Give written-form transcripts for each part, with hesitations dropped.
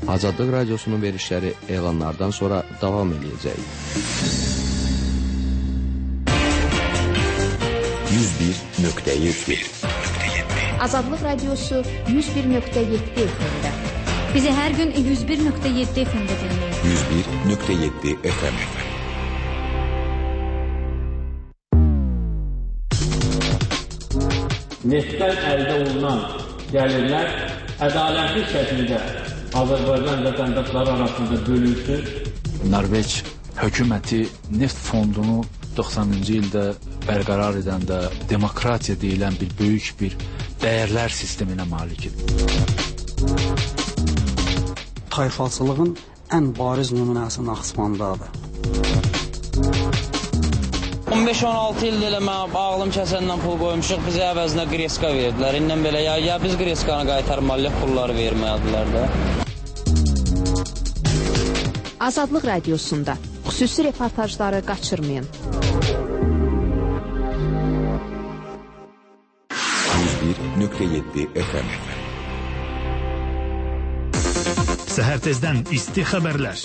Azadlıq Radiosunun verişləri elanlardan sonra davam edəcək. 101.7 Azadlıq Radiosu 101.7 FM-də. Bizi hər gün 101.7 FM-də dinləyin. 101.7 FM. Neftdən əldə olunan gəlirlər ədalətli şəkildə Azərbaycan vətəndaşları arasında bölünsün. Norveç hökuməti neft fondunu 90-cı ildə bərqərar edəndə demokratiya deyilən bir böyük bir dəyərlər sisteminə malikdir. Tayfalçılığın ən bariz nümunəsi Naxçıvandadır. 15-16 ildir elə mən ağlım kəsəndən pul qoymuşuq, bizə əvəzinə qreska verdilər. İndən belə ya biz qreskanı qaytarmalıyıq, pulları verməyədilər də. Azadlıq Radiosunda xüsusi reportajları qaçırmayın. 101.7 FM. Səhər tezdən isti xəbərlər.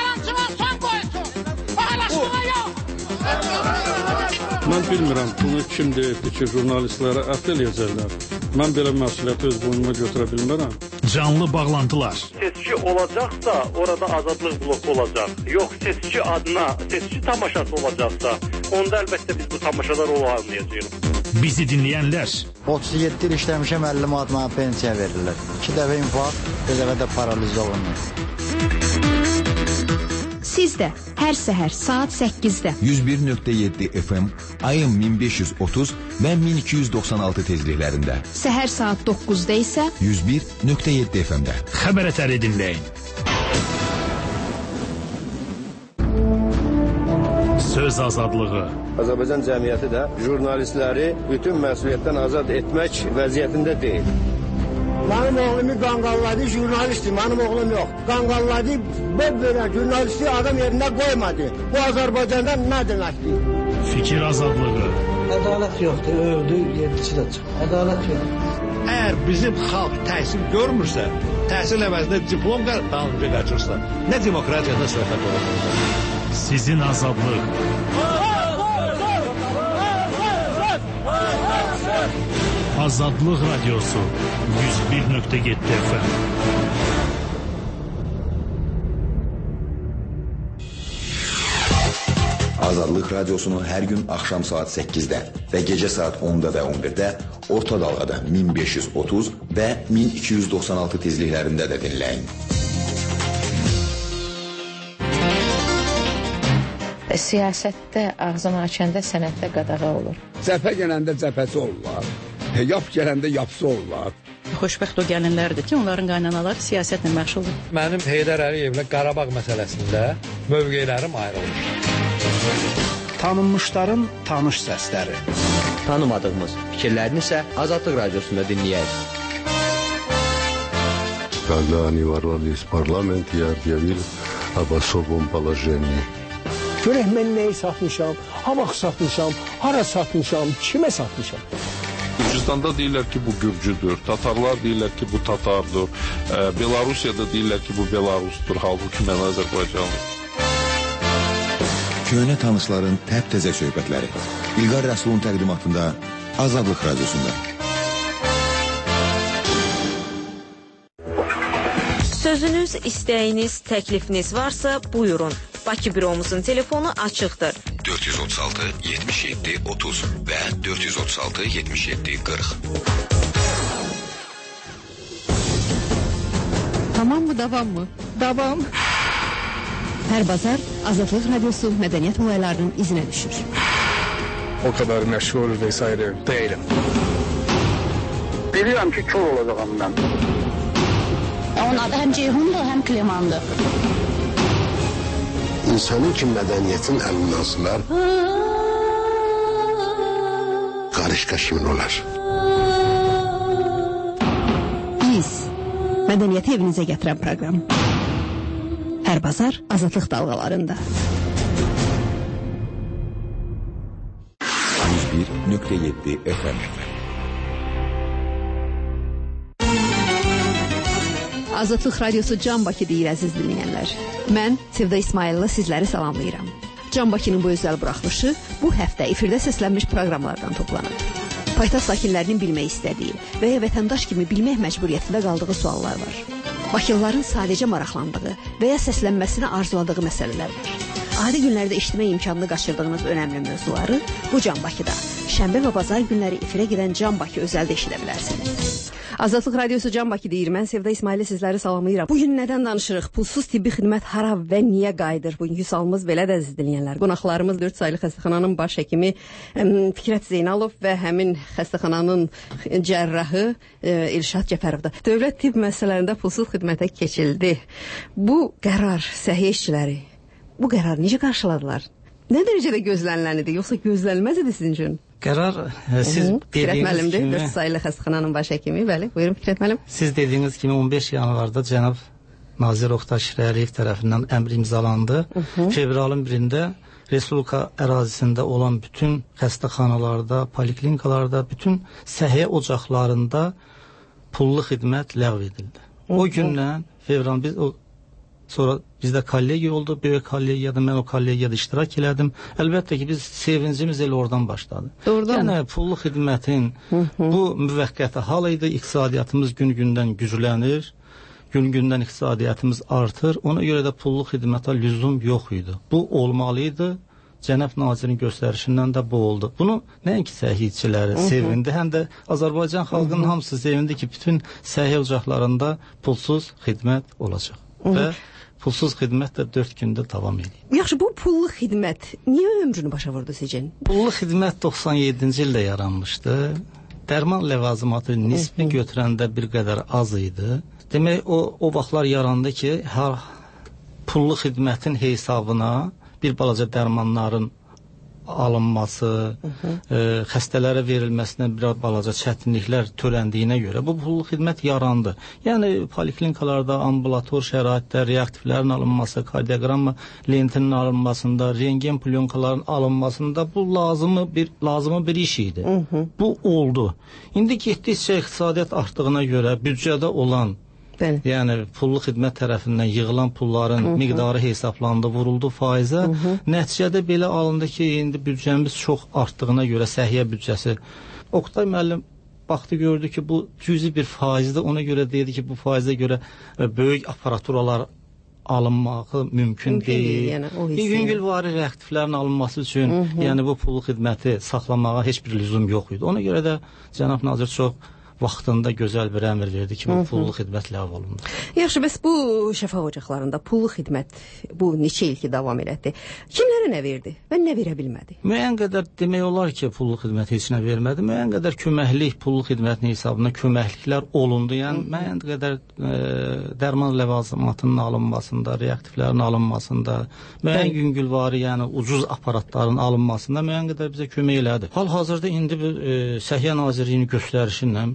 Mən bilmirəm, bunu kim deyibdir ki, jurnalistlərə ət eləyəcəklər. Mən belə məsuliyyəti öz boynuma götürə bilmərəm. Canlı bağlantılar. Seçki olacaqsa, orada azadlıq bloku olacaq. Yox, seçki adına, seçki tamaşası olacaqsa, onda əlbəttə biz bu tamaşalar olmayacağıq. Bizi dinləyənlər. 37 il işləmişəm, 50 manat mənə pensiya verirlər. 2 dəfə infarkt, bir dəfə də paraliz olunur. Siz də hər səhər saat 8-də 101.7 FM, ayın 1530 və 1296 tezliklərində. Səhər saat 9-da isə 101.7 FM-də. Xəbər ətəri dinləyin. Söz azadlığı. Azərbaycan cəmiyyəti də jurnalistləri bütün məsuliyyətdən azad etmək vəziyyətində deyil. Mənim oğlumu qanqalladı, jurnalistdir, mənim oğlum yox. Qanqalladı, belə jurnalisti adam yerində qoymadı. Bu Azərbaycanda nə deməkdir? Fikir azadlığı. Ədalət yoxdur, övdü, yedisi də çıxır. Ədalət yoxdur. Əgər bizim xalq təhsil görmürsə, təhsil əvəzində diplom dalınca qaçırsa, nə demokratiyadan söhbət olur? Sizin azadlıq. Azadlıq Radiosu 101.7 FM. Azadlıq Radiosunu hər gün axşam saat 8-də və gecə saat 10-da və 11-də orta dalğada 1530 və 1296 tezliklərində də dinləyin. Siyasətdə ağzını açanda sənətdə qadağa olur. Cəbhə gələndə cəbhəsi olurlar, yap gələndə yapsı olurlar. Xoşbəxt o gəlinlərdir ki, onların qaynanaları siyasətlə məşğuldur. Mənim Heydər Əliyevlə Qarabağ məsələsində mövqelərim ayrılır. Tanınmışların tanış səsləri. Tanımadığımız fikirlərini isə Azadlıq Radiosunda dinləyək. Когда они ворвались в парламент, я объявил об особом положении. Görək mən nəyi satmışam, ha vaxt satmışam, hara satmışam, kimə satmışam. Gürcüstanda deyirlər ki, bu Gürcüdür, Tatarlar deyirlər ki, bu Tatardır, Belarusiyada deyirlər ki, bu Belarusdur, halbuki mən Azərbaycanlıyım. Köhnə tanışların təp-təzə söhbətləri. İlqar Rəsulun təqdimatında Azadlıq Radiosunda. Sözünüz, istəyiniz, təklifiniz varsa buyurun. Bakı büromuzun telefonu açıqdır. 436 77 30 və 436 77 40. Tamam mı, davam mı? Davam. Hər bazar Azadlıq Radiosu mədəniyyət olaylarının izinə düşür. O kadar məşğul vesaire değilim. Bilirəm ki, kör olacağım mən. Onun adı həm Ceyhundur, həm Klemandır. İnsanın ki mədəniyyətin əlindən asılar, qarışqa kimin olar? Biz, mədəniyyəti evinizə gətirən proqram. Hər bazar Azadlıq dalğalarında. 101.7 FM. Azadlıq Radiosu Can Bakı deyir əziz dinləyənlər. Mən Sevda İsmailova sizləri salamlayıram. Can Bakının bu özəl buraxılışı bu həftə efirdə səslənmiş proqramlardan toplanıb. Paytaxt sakinlərinin bilmək istədiyi və ya vətəndaş kimi bilmək məcburiyyətində qaldığı suallar var. Bakılıların sadəcə maraqlandığı və ya səslənməsini arzuladığı məsələlər var. Adi günlərdə eşitmə imkanını qaçırdığınız önəmli mövzuları bu Can Bakıda, şənbə və bazar günləri efirə gedən Can Bakı özəldə eşidə bilərsiniz. Azadlıq Radiosu Can Bakı deyir, mən Sevda İsmailova sizləri salamlayıram. Bugün nədən danışırıq? Pulsuz tibbi xidmət hara və niyə qayıdır? Bugünkü sualımız belədir əziz dinləyənlər. Qonaqlarımız 4 saylı xəstəxananın baş həkimi Fikrət Zeynalov və həmin xəstəxananın cərrahı Elşad Cəfərovdur. Dövlət tibb müəssisələrində pulsuz xidmətə keçildi. Bu qərar səhiyyə işçiləri bu qərarı necə qarşıladılar? Nə dərəcədə gözlənilənidir, yoxsa gözlənilməz idi sizin üçün? Qərar siz Fikrət dediyiniz müəllimdir, kimi 4 saylı xəstəxananın baş həkimi. Bəli, buyurun Fikrət müəllim. Siz dediyiniz kimi 15 yanvarda cənab Nazir Oqtay Şirəliyev tərəfindən əmr imzalandı. Fevralın 1-də Respublika ərazisində olan bütün xəstəxanalarda, poliklinikalarda, bütün səhiyyə ocaqlarında pullu xidmət ləğv edildi. O gündən fevralın sonra bizdə kollegiya oldu, böyük kollegiyada, mən o kollegiyada iştirak elədim. Əlbəttə ki, biz sevincimiz elə oradan başladı. Doğrudan yəni, pullu xidmətin bu müvəqqəti hal idi, iqtisadiyyatımız gün-gündən güclənir, gün-gündən iqtisadiyyatımız artır, ona görə də pullu xidmətə lüzum yox idi. Bu olmalıydı, Cənab Nazirin göstərişindən də bu oldu. Bunu nəinki səhiyyəçiləri sevindi, həm də Azərbaycan xalqının hamısı sevindi ki, bütün səhiyyə ocaqlarında pulsuz xidmət olacaq. Və pulsuz xidmət də 4 gündə davam edir. Yaxşı, bu pullu xidmət niyə ömrünü başa vurdu sizcə? Pullu xidmət 97-ci ildə yaranmışdı. Dərman ləvazimatı nisbi götürəndə bir qədər az idi. Demək, o vaxtlar yarandı ki, pullu xidmətin hesabına bir balaca dərmanların alınması, xəstələrə verilməsinə bir balaca çətinliklər törəndiyinə görə bu pullu xidmət yarandı. Yəni, poliklinikalarda, ambulator şəraitdə reaktivlərin alınması, kardioqramma lentinin alınmasında, rengen plyonkaların alınmasında bu lazımı bir iş idi. Bu oldu. İndi getdikcə iqtisadiyyat artdığına görə büdcədə olan yəni pullu xidmət tərəfindən yığılan pulların miqdarı hesablandı, vuruldu faizə. Nəticədə belə alındı ki, indi büdcəmiz çox artdığına görə səhiyyə büdcəsi. Oqtay müəllim baxdı, gördü ki, bu cüzi bir faizdir. Ona görə dedi ki, bu faizə görə böyük aparaturalar alınmağı mümkün deyil. Yüngülvari reaktivlərin alınması üçün yəni bu pullu xidməti saxlamağa heç bir lüzum yox idi. Ona görə də cənab nazir çox vaxtında gözəl bir əmr verdi ki, bu pullu xidmət ləğv olundu. Yaxşı, bəs bu şəfa ocaqlarında pullu xidmət bu neçə il ki davam elədi? Kimlərə nə verdi və nə verə bilmədi? Müəyyən qədər demək olar ki, pullu xidmət heç nə vermədi. Müəyyən qədər köməklik, pullu xidmətin hesabına köməkliklər olundu. Yəni, müəyyən qədər dərman ləvazimatının alınmasında, reaktivlərin alınmasında, müəyyən yüngülvari, yəni ucuz aparatların alınmasında müəyyən qədər bizə kömək elədi. Hal-hazırda indi Səhiyyə Nazirliyinin göstərişinlə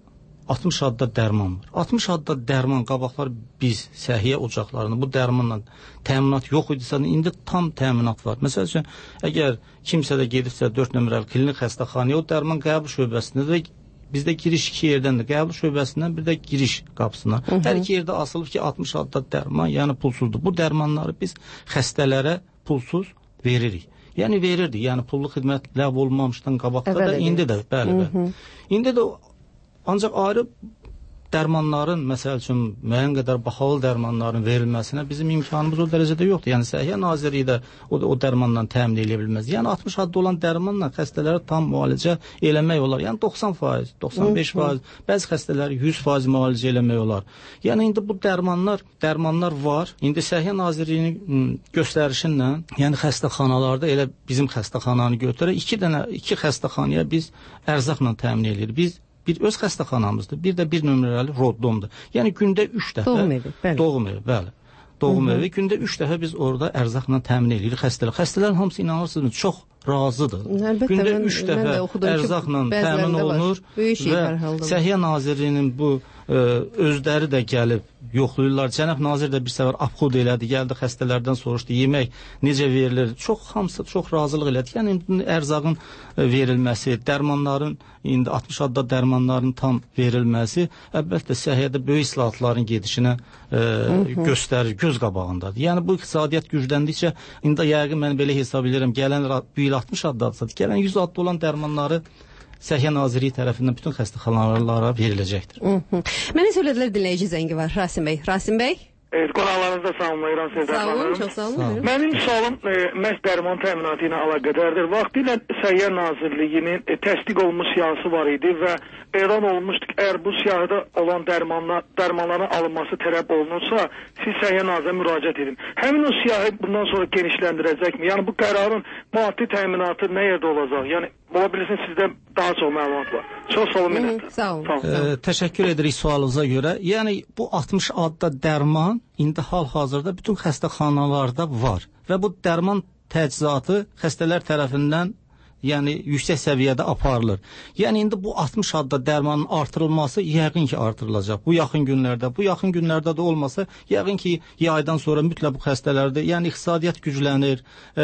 60 adda dərman var. 60 adda dərman, qabaqlar biz səhiyyə ocaqlarında bu dərmanla təminat yox idisə, indi tam təminat var. Məsəl üçün, əgər kimsə də gedibsə 4 nömrəli klinik xəstəxanaya, o dərman qəbul şöbəsində və bizdə giriş 2 yerdəndir. Qəbul şöbəsindən bir də giriş qapısına. Hər iki yerdə asılıb ki, 60 adda dərman, yəni pulsuzdur. Bu dərmanları biz xəstələrə pulsuz veririk. Yəni verirdik. Yəni pullu xidmət ləğv olmamışdan qabaqda da, indi də, bəli. İndi də ancaq ayrı dərmanların, məsəl üçün, müəyyən qədər bahalı dərmanların verilməsinə bizim imkanımız o dərəcədə yoxdur. Yəni, Səhiyyə Nazirliyi də o dərmanla təmin edə bilməz. Yəni, 60 adda olan dərmanla xəstələrə tam müalicə eləmək olar. Yəni, 90%, 95%, bəzi xəstələri 100% müalicə eləmək olar. Yəni, indi bu dərmanlar var. İndi Səhiyyə Nazirliyinin göstərişinlə, yəni xəstəxanalarda, elə bizim xəstəxananı götürək, iki xəstəxanaya biz ərzaqla təmin edirik. Biz bir öz xəstəxanamızdır, bir də bir nömrəli roddomdur. Yəni gündə 3 dəfə doğum evi, bəli. Doğum evi gündə 3 dəfə biz orada ərzaqla təmin edirik xəstələr. Xəstələrin hamısı inanırsınız çox razıdır. Gündə 3 dəfə ərzaqla təmin olunur və Səhiyyə Nazirliyinin bu özləri də gəlib yoxlayırlar. Cənab nazir də bir səfər abxud elədi, gəldi xəstələrdən soruşdu, yemək necə verilir? Hamısı çox razılıq elədi. Yəni ərzağın verilməsi, dərmanların indi 60 adda dərmanların tam verilməsi əlbəttə səhiyyədə böyük islahatların gedişinə göstərir, göz qabağındadır. Yəni bu iqtisadiyyat gücləndikcə indi yəqin mən belə hesab edirəm, gələn bu il 60 addadırsa, gələn 100 adda olan dərmanları Səhiyyə Nazirliyi tərəfindən bütün xəstəxanalara veriləcəkdir. Mənə söylədilər dinləyici zəngi var. Rasim bəy. Rasim bəy? Qonaqlarınızda salamlayıram sizə. Sağ olun, çox sağ olun. Mənim sualım məhz dərman təminatı ilə əlaqədardır. Vaxtilə Səhiyyə Nazirliyinin təsdiq olunmuş siyahısı var idi və elan olmuşdu ki, əgər bu siyahıda olan dərmanların alınması tələb olunursa, siz Səhiyyə Nazirinə müraciət edin. Həmin o siyahı bundan sonra genişləndirəcəkmi? Yəni bu qərarın maddi təminatı nə yerdə olacaq? Yəni ola bilirsin sizdə daha çox məlumat var. Çox sağ olun minnətlər. Sağ olun. Təşəkkür edirik sualınıza görə. Yəni bu 60 adda dərman indi hal-hazırda bütün xəstəxanalarda var və bu dərman təchizatı xəstələr tərəfindən yəni yüksək səviyyədə aparılır. Yəni indi bu 60 adda dərmanın artırılması yəqin ki artırılacaq. Bu yaxın günlərdə də olmasa, yəqin ki yaydan sonra mütləq bu xəstələrdə, yəni iqtisadiyyat güclənir,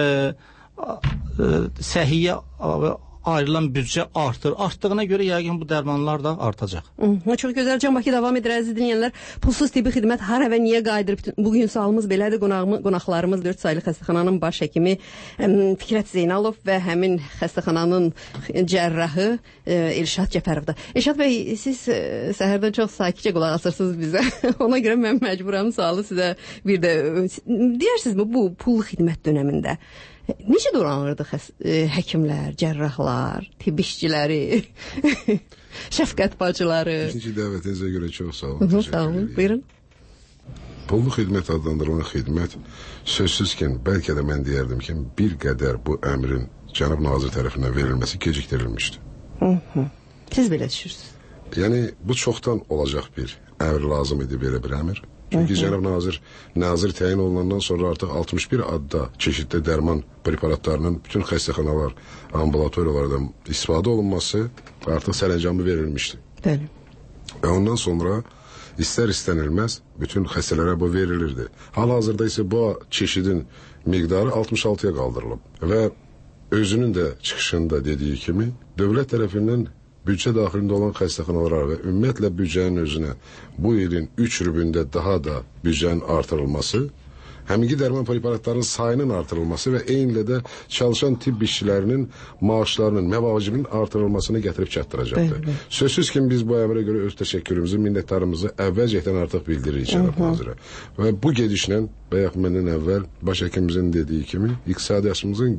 səhiyyə ayrılan büdcə artır. Artdığına görə yəqin bu dərmanlar da artacaq. Çox gözəl. Can Bakı davam edir əziz dinləyənlər. Pulsuz tibbi xidmət hara və niyə qayıdır? Bugün sualımız belədir. Qonaqlarımız 4 saylı xəstəxananın baş həkimi Fikrət Zeynalov və həmin xəstəxananın cərrahı Elşad Cəfərovdur. Elşad bəy, siz səhərdən çox sakitcə qulaq asırsınız bizə. Ona görə mən məcburam sualı sizə bir də deyərsinizmi bu pul xidmət dönəmində necə dolanırdı həkimlər, cərrahlar, tibb işçiləri, şəfqət bacıları? İkinci dəvətinizə görə çox sağ olun. Sağ olun, buyurun. Pullu xidmət adlandırılan xidmət sözsüz ki, bəlkə də mən deyərdim ki, bir qədər bu əmrin cənab nazir tərəfindən verilməsi gecikdirilmişdi. Siz belə düşünürsünüz? Yəni, bu çoxdan olacaq bir əmr lazım idi belə bir əmr. Çünki cənab nazir təyin olunandan sonra artıq 61 adda çeşidli dərman preparatlarının bütün xəstəxanalar, ambulatoriyalardan istifadə olunması artıq sərəncamı verilmişdi. Bəli. Və ondan sonra istər-istənilməz bütün xəstələrə bu verilirdi. Hal-hazırda isə bu çeşidin miqdarı 66-ya qaldırılıb və özünün də çıxışında dediyi kimi dövlət tərəfindən büdcə daxilində olan xəstəxanalara və ümumiyyətlə büdcənin özünə bu ilin 3 rübündə daha da büdcənin artırılması, həminki dərman preparatlarının sayının artırılması və eynilə də çalışan tibb işçilərinin maaşlarının, məvacibinin artırılmasını gətirib çatdıracaqdır. Sözsüz ki, biz bu əmrə görə öz təşəkkürümüzü, minnətdarımızı əvvəlcəkdən artıq bildiririk cənab nazirə. Və bu gedişlə, bayaq məndən əvvəl baş həkimimizin dediyi kimi, iqtisadiyyatımızın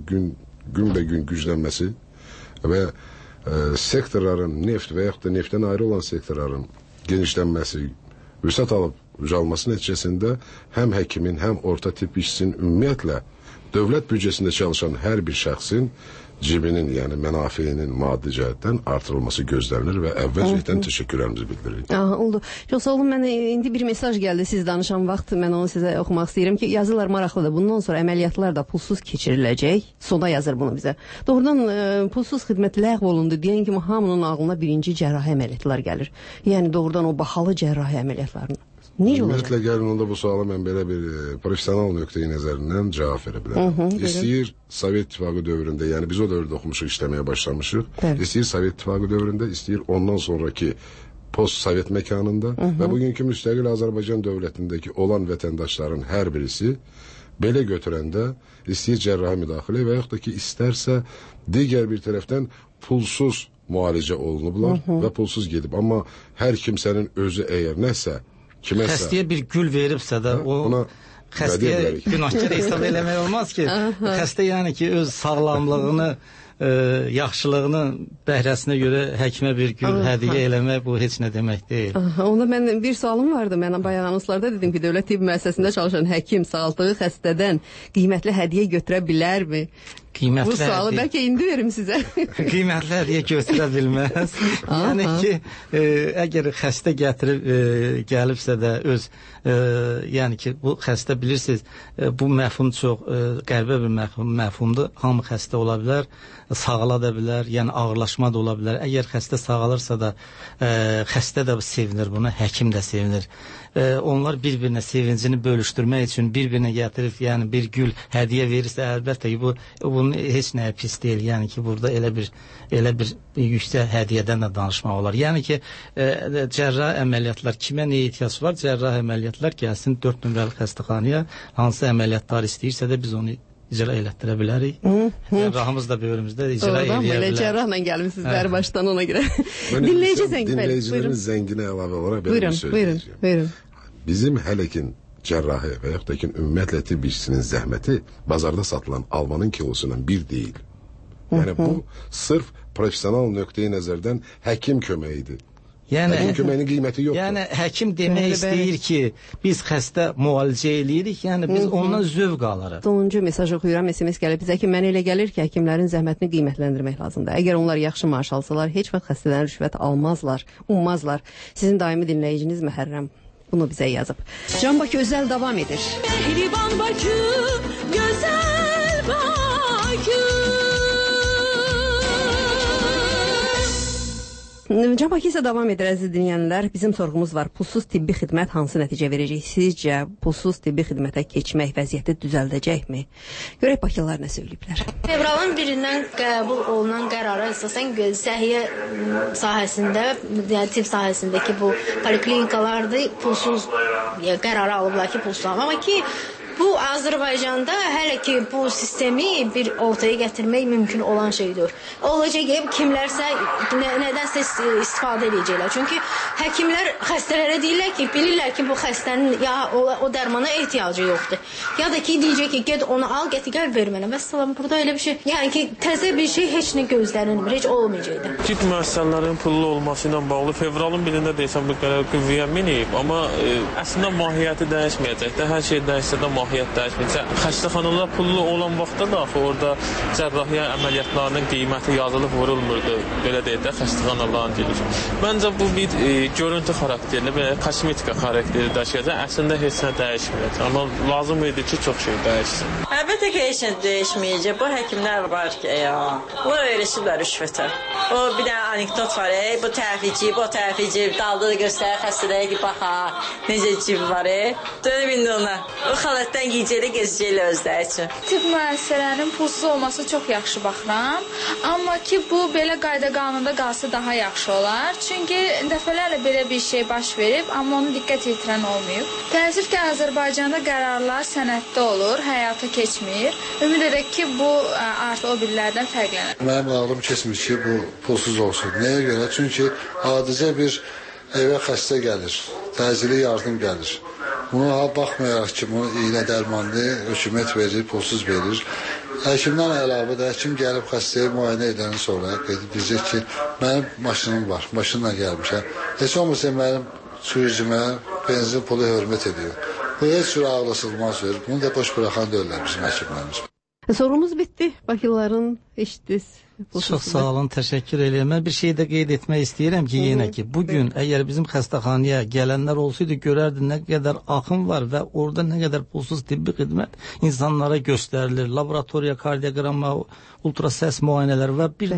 gün güclənməsi və sektorların neft və yaxud da neftdən ayrı olan sektorların genişlənməsi, vüsət alıb ucalması nəticəsində həm həkimin, həm orta tibb işçisinin ümumiyyətlə dövlət büdcəsində çalışan hər bir şəxsin cibinin, yəni mənafeyinin maddi cəhətdən artırılması gözlənilir və əvvəlcəkdən təşəkkürlərimizi bildiririk. Oldu. Çox sağ olun. Mənə indi bir mesaj gəldi siz danışan vaxt. Mən onu sizə oxumaq istəyirəm ki, yazılar maraqlıdır. Bundan sonra əməliyyatlar da pulsuz keçiriləcək. Sonda yazır bunu bizə. Doğrudan pulsuz xidmət ləğv olundu deyən kimi hamının ağlına birinci cərrahi əməliyyatlar gəlir. Yəni doğrudan o bahalı cərrahi əməliyyatlarını. Ümumiyyətlə gəlin onda bu suala mən belə bir profesional nöqteyi nəzərindən cavab verə bilərəm. İstəyir Sovet İttifaqı dövründə, yəni biz o dövrdə oxumuşuq, işləməyə başlamışıq. İstəyir Sovet İttifaqı dövründə, istəyir ondan sonraki post-Sovet məkanında və bugünkü müstəqil Azərbaycan dövlətindəki olan vətəndaşların hər birisi belə götürəndə istəyir cərrahi müdaxilə və yaxud da ki, istərsə digər bir tərəfdən pulsuz müalicə olunublar və pulsuz gedib. Amma hər kimsənin özü əgər nəsə xəstəyə bir gül veribsə də o xəstəyə günahkar hesab eləmək olmaz ki. Xəstə yəni ki öz sağlamlığını, yaxşılığını, bəhrəsinə görə həkimə bir gül hədiyyə eləmək bu heç nə demək deyil. Onda mən bir sualım vardı. Mən bayaq anonslarda dedim ki, dövlət tibb müəssisəsində çalışan həkim sağaldığı xəstədən qiymətli hədiyyə götürə bilərmi? qiymətli bu sualı bəlkə indi verim sizə. Qiymətli hədiyyə götürə bilməz. Yəni ki, əgər xəstə gətirib gəlibsə də öz, yəni ki, bu xəstə bilirsiniz, bu məfhum çox qəribə bir məfhumdur. Hamı xəstə ola bilər, sağala da bilər, yəni ağırlaşma da ola bilər. Əgər xəstə sağalırsa da, xəstə də sevinir buna, həkim də sevinir. Onlar bir-birinə sevincini bölüşdürmək üçün bir-birinə gətirib, yəni bir gül hədiyyə verirsə, əlbəttə ki, bunun heç nəyə pis deyil. Yəni ki, burada elə bir yüksək hədiyyədən də danışmaq olar. Yəni ki, cərrahi əməliyyatlar kimə nə ehtiyac var? Cərrahi əməliyyatlar gəlsin 4 nömrəli xəstəxanaya, hansı əməliyyatlar istəyirsə də biz onu icra elətdirə bilərik. Cərrahımız da bölümümüzdə icra eləyə bilər. Elə cərrahla gəlmişsiniz bəri başdan ona görə. Dinləyicilərin zənginə əlavə olaraq belə bir söz deyəcəm. Buyurun. Bizim hələ ki cərrahi və yaxud da ki ümumiyyətlə tibb işçisinin zəhməti bazarda satılan almanın kilosundan bir deyil. Yəni bu sırf professional nöqteyi nəzərdən həkim köməyidir. Yəni həkim köməyinin qiyməti yoxdur. Yəni həkim demək istəyir ki, biz xəstə müalicə eləyirik, yəni biz ondan zövq alırıq. Sonuncu mesaj oxuyuram, SMS gəlib bizə ki, mənə elə gəlir ki, həkimlərin zəhmətini qiymətləndirmək lazımdır. Əgər onlar yaxşı maaş alsalar, heç vaxt xəstədən rüşvət almazlar, ummazlar. Sizin daimi dinləyiciniz Məhərrəm bunu bizə yazıb. Can Bakı özəl davam edir. Mehriban Bakı, gözəl Bakı. Can Bakı isə davam edir, əziz dinləyənlər. Bizim sorğumuz var. Pulsuz tibbi xidmət hansı nəticə verəcək? Sizcə pulsuz tibbi xidmətə keçmək vəziyyəti düzəldəcəkmi? Görək Bakılılar nə söyləyiblər. Fevralın 1-dən qəbul olunan qərara əsasən səhiyyə sahəsində, yəni tibb sahəsindəki bu poliklinikalarda pulsuz qərarı alıblar ki, pulsuz. Amma ki bu Azərbaycanda hələ ki bu sistemi bir ortaya gətirmək mümkün olan şeydir. Olacaq ki, kimlərsə nədənsə istifadə edəcəklər. Çünki həkimlər xəstələrə deyirlər ki, bilirlər ki, bu xəstənin ya o dərmana ehtiyacı yoxdur. Ya da ki, deyəcək ki, get onu al, get gəl ver mənə. Vəssalam, burada elə bir şey, yəni ki, təzə bir şey heç nə gözlənilmir, heç olmayacaqdı. Tibb müəssisələrinin pullu olması ilə bağlı fevralın 1-də desəm bu qərar qüvvəyə minib, amma əslində mahiyyəti dəyişməyəcəkdir. Hər şey dəyişsə də mahiyyət dəyişməyəcək. Xəstəxanalar pullu olan vaxtda da orada cərrahiyyə əməliyyatlarının qiyməti yazılıb vurulmurdu. Belə deyək də xəstəxanaların deyilir. Məncə bu bir görüntü xarakterli, belə kosmetika xarakteri daşıyacaq. Əslində heç nə dəyişməyəcək. Amma lazım idi ki, çox şey dəyişsin. Əlbəttə ki, heç nə dəyişməyəcək. Bu həkimlər var ki, bunlar öyrəşiblər rüşvətə. O bir dənə anekdot var, bu tərfici, bu tərfici, dalda da göstərir xəstələrə ki, baxa, necə cib var, dönüb indi ona. O xalətdən yiyəcəklə gezəcəklə özləri üçün. Tibb müəssisələrinin pulsuz olması çox yaxşı baxıram. Amma ki, bu belə qayda qanunda qalsa daha yaxşı olar. Çünki dəfələrlə belə bir şey baş verib, amma onu diqqət yetirən olmayıb. Təəssüf ki, Azərbaycanda qərarlar sənəddə olur, həyata keçmir. Ümid edək ki, bu artıq o birlərdən fərqlənir. Mənim ağlım keçmir ki, bu pulsuz olsun. Nəyə görə? Çünki adicə bir evə xəstə gəlir, təcili yardım gəlir. Buna baxmayaraq ki, bunu iynə dərmanlı hökumət verir, pulsuz verir. Həkimdən əlavə də həkim gəlib xəstəyi müayinə edəndən sonra deyəcək ki, mənim maşınım var, maşınla gəlmişəm. Heç olmasa mənim sürücümə benzin pulu hörmət edir. Bu heç cür ağla sığmaz verir. Bunu da boş bıraxan deyirlər bizim həkimlərimiz. Sorumuz bitdi. Bakılıların eşitdiniz. Çox sağ olun, təşəkkür edirəm. Mən bir şey də qeyd etmək istəyirəm ki, yenə ki, bugün əgər bizim xəstəxanaya gələnlər olsaydı, görərdi nə qədər axın var və orada nə qədər pulsuz tibbi xidmət insanlara göstərilir. Laboratoriya, kardioqramma, ultrasəs müayinələr və bir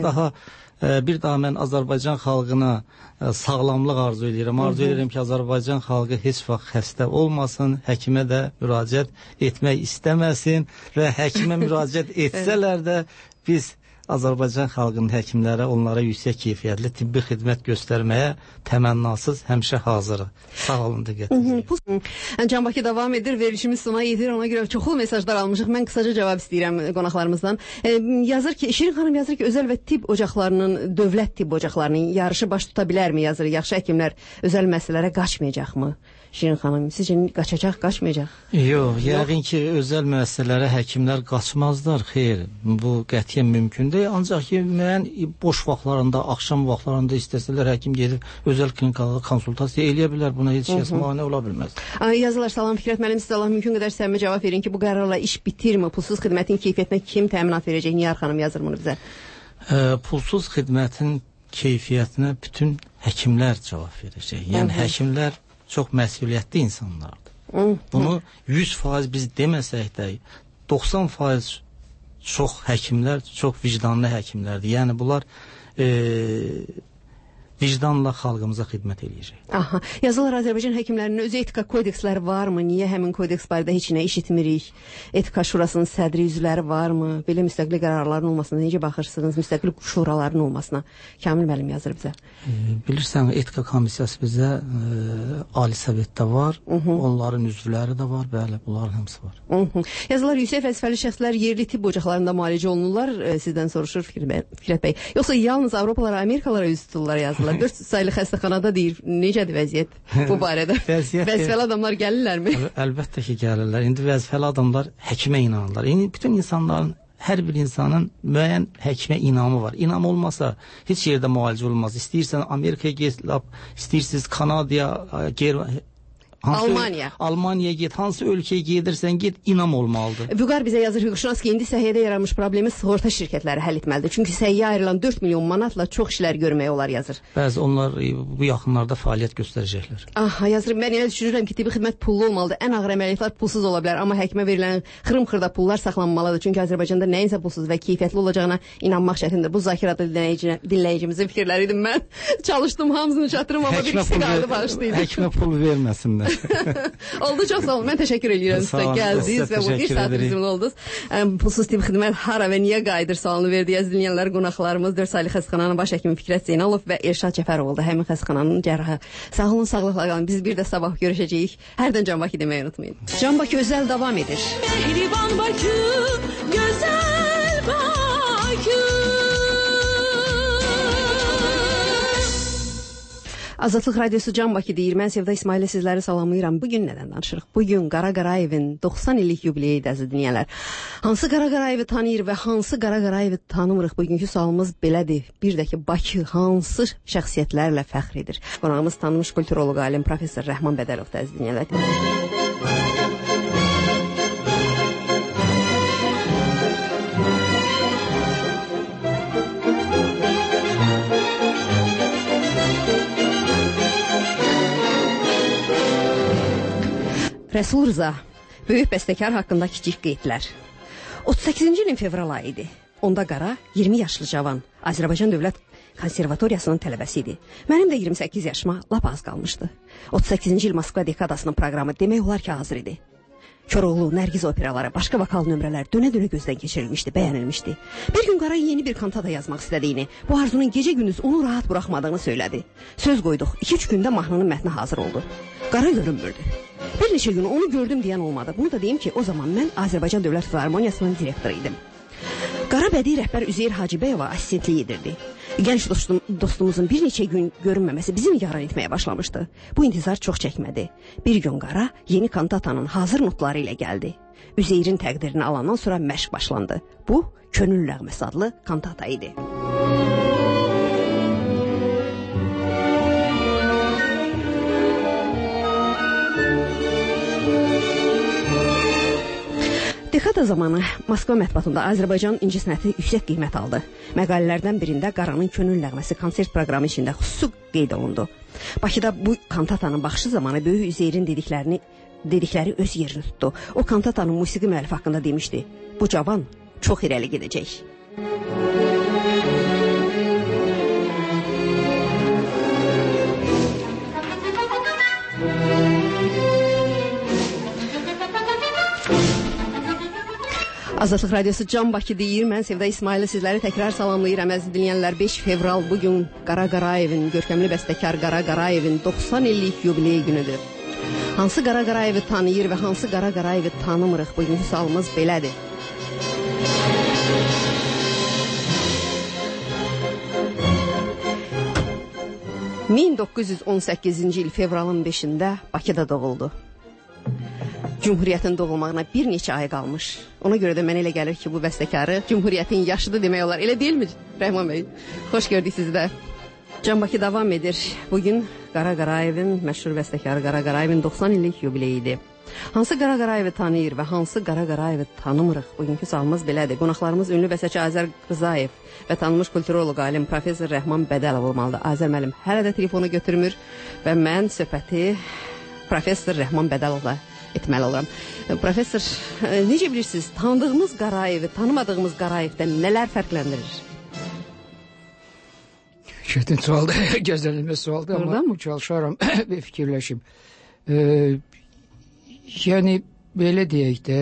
daha mən Azərbaycan xalqına sağlamlıq arzu edirəm. Arzu edirəm ki, Azərbaycan xalqı heç vaxt xəstə olmasın, həkimə də müraciət etmək istəməsin və həkimə müraciət etsələr də biz Azərbaycan xalqının həkimlərə, onlara yüksək keyfiyyətli tibbi xidmət göstərməyə təmənnasız həmişə hazırıq. Sağ olun, diqqətinizə. Can Bakı davam edir, verilişimiz sona yetir, ona görə çoxlu mesajlar almışıq. Mən qısaca cavab istəyirəm qonaqlarımızdan. Yazır ki, Şirin xanım yazır ki, özəl və tibb ocaqlarının, dövlət tibb ocaqlarının yarışı baş tuta bilərmi yazır? Yaxşı həkimlər özəl məsələlərə qaçmayacaqmı? Şirin xanım, sizcə qaçacaq, qaçmayacaq? Yox, yəqin ki, özəl müəssisələrə həkimlər qaçmazlar, xeyr. Bu qətiyyən mümkün deyil. deyil, ancaq ki, müəyyən boş vaxtlarında, axşam vaxtlarında istəsələr həkim gedib özəl klinikada konsultasiya eləyə bilər, buna heç kəs mane ola bilməz. Yazılar, salam Fikrət müəllim, sizə Allah mümkün qədər səmimi cavab verin ki, bu qərarla iş bitirmi? Pulsuz xidmətin keyfiyyətinə kim təminat verəcək? Niyar xanım yazır bunu bizə. Pulsuz xidmətin keyfiyyətinə bütün həkimlər cavab verəcək. Yəni həkimlər çox məsuliyyətli insanlardır. Bunu 100% biz deməsək də 90% çox həkimlər, çox vicdanlı həkimlərdir. Yəni bunlar vicdanla xalqımıza xidmət eləyəcək. Aha. Yazılar, Azərbaycan həkimlərinin öz etika kodeksləri varmı? Niyə həmin kodeks barədə heç nə eşitmirik? Etika şurasının sədri üzvləri varmı? Belə müstəqil qərarların olmasına necə baxırsınız? Müstəqil şuraların olmasına. Kamil müəllim yazır bizə. Bilirsən, etika komissiyası bizə Ali Sovetdə var. Onların üzvləri də var. Bəli, bunların hamısı var. Yazılar, yüksək vəzifəli şəxslər yerli tibb ocaqlarında müalicə olunurlar. Sizdən soruşur Fikrət bəy. Yoxsa yalnız Avropalara, Amerikalara üz tuturlar yazılar. 4 saylı xəstəxanada deyir. Necədir vəziyyət bu barədə? Vəzifəli adamlar gəlirlərmi? Əlbəttə ki, gəlirlər. İndi vəzifəli adamlar həkimə inanırlar. Bütün insanların, hər bir insanın müəyyən həkimə inamı var. İnam olmasa heç yerdə müalicə olmaz. İstəyirsən Amerikaya get, istəyirsiniz Kanadaya, Almaniyaya get, hansı ölkəyə gedirsən, get, inam olmalıdır. Vüqar bizə yazır, hüquqşünas ki, indi səhiyyədə yaranmış problemi sığorta şirkətləri həll etməlidir. Çünki səhiyyə ayrılan 4 milyon manatla çox işlər görmək olar, yazır. Bəzi onlar bu yaxınlarda fəaliyyət göstərəcəklər. Aha, yazır, mən elə düşünürəm ki, tibbi xidmət pullu olmalıdır. Ən ağır əməliyyatlar pulsuz ola bilər, amma həkimə verilən xırım-xırda pullar saxlanmalıdır. Çünki Azərbaycanda nəyinsə pulsuz və keyfiyyətli olacağına inanmaq çətindir. Bu Zakir adlı dinləyicimizin fikirləri idi. Mən çalışdım, hamısını çatırım, amma bir ikisi qaldı bağışlayın. Həkimə pul verməsinlər. Oldu, çox sağ olun. Mən təşəkkür edirəm sizə gəldiniz və bu bir saat bizimlə oldunuz. Pulsuz tibbi xidmət hara və niyə qayıdır sualını verdi. Əziz dinləyənlər, qonaqlarımız 4 saylı xəstəxananın baş həkimi Fikrət Zeynalov və Elşad Cəfərov oldu. Həmin xəstəxananın cərrahı. Sağ olun, sağlıqla qalın. Biz bir də sabah görüşəcəyik. Hərdən Can Bakı deməyi unutmayın. Can Bakı özəl davam edir. Mehriban Bakı, gözəl Bakı. Azadlıq Radiosu Can Bakı deyir. Mən Sevda İsmail'lə sizləri salamlayıram. Bugün nədən danışırıq? Bugün Qara Qarayevin 90 illik yubileyi əziz dinləyənlər. Hansı Qara Qarayevi tanıyır və hansı Qara Qarayevi tanımırıq? Bugünkü sualımız belədir. Bir də ki, Bakı hansı şəxsiyyətlərlə fəxr edir? Qonağımız tanınmış kulturoloq alim professor Rəhman Bədəlovdur əziz dinləyənlər. Rəsul Rıza, böyük bəstəkar haqqında kiçik qeydlər. 38-ci ilin fevral ayı idi. Onda Qara 20 yaşlı cavan Azərbaycan Dövlət Konservatoriyasının tələbəsi idi. Mənim də 28 yaşıma lap az qalmışdı. 38-ci il Moskva dekadasının proqramı demək olar ki, hazır idi. Koroğlu, Nərgiz operaları, başqa vokal nömrələr dönə-dönə gözdən keçirilmişdi, bəyənilmişdi. Bir gün Qara yeni bir kantata yazmaq istədiyini, bu arzunun gecə-gündüz onu rahat buraxmadığını söylədi. Söz qoyduq, 2-3 gündə mahnının mətni hazır oldu. Qara görünmürdü. Bir neçə gün onu gördüm deyən olmadı. Bunu da deyim ki, o zaman mən Azərbaycan Dövlət Filarmoniyasının direktoru idim. Qara bədii rəhbər Üzeyir Hacıbəyova assistentlik edirdi. Gənc dostumuzun bir neçə gün görünməməsi bizim yaran etməyə başlamışdı. Bu intizar çox çəkmədi. Bir gün Qara yeni kantatanın hazır notları ilə gəldi. Üzeyrin təqdirini alandan sonra məşq başlandı. Bu, Könül Nəğməsi adlı kantata idi. Dekada zamanı Moskva mətbuatında Azərbaycan incəsənəti yüksək qiymət aldı. Məqalələrdən birində Qaranın Könül Nəğməsi konsert proqramı içində xüsusi qeyd olundu. Bakıda bu kantatanın baxışı zamanı Böyük Üzeyrin dedikləri öz yerini tutdu. O kantatanın musiqi müəllifi haqqında demişdi. Bu cavan çox irəli gedəcək. Azadlıq Radiosu Can Bakı deyir. Mən Sevda İsmail'lə sizləri təkrar salamlayıram. Əziz dinləyənlər, 5 fevral bugün Qara Qarayevin, görkəmli bəstəkar Qara Qarayevin 90 illik yubileyi günüdür. Hansı Qara Qarayevi tanıyır və hansı Qara Qarayevi tanımırıq? Bugünkü sualımız belədir. ...1918-ci il fevralın 5-də Bakıda doğuldu. Cümhuriyyətin doğulmağına bir neçə ay qalmış. Ona görə də mənə elə gəlir ki, bu bəstəkarı Cümhuriyyətin yaşıdır demək olar. Elə deyilmi Rəhman bəy? Xoş gördük sizi də. Can Bakı davam edir. Bugün Qara Qarayevin, məşhur bəstəkarı Qara Qarayevin 90 illik yubileyidir. Hansı Qara Qarayevi tanıyır və hansı Qara Qarayevi tanımırıq? Bugünkü sualımız belədir. Qonaqlarımız ünlü bəstəçi Azər Rzayev və tanınmış kulturoloq alim professor Rəhman Bədəlov olmalıdır. Azər müəllim hələ də telefonu götürmür və mən söhbəti professor Rəhman Bədəlovla etməli oluram. Professor, necə bilirsiniz, tanıdığımız Qarayevi, tanımadığımız Qarayevdən nələr fərqləndirir? Çetin sualda, gözlənilməz sualda, amma çalışaram və fikirləşim. Yəni, belə deyək də,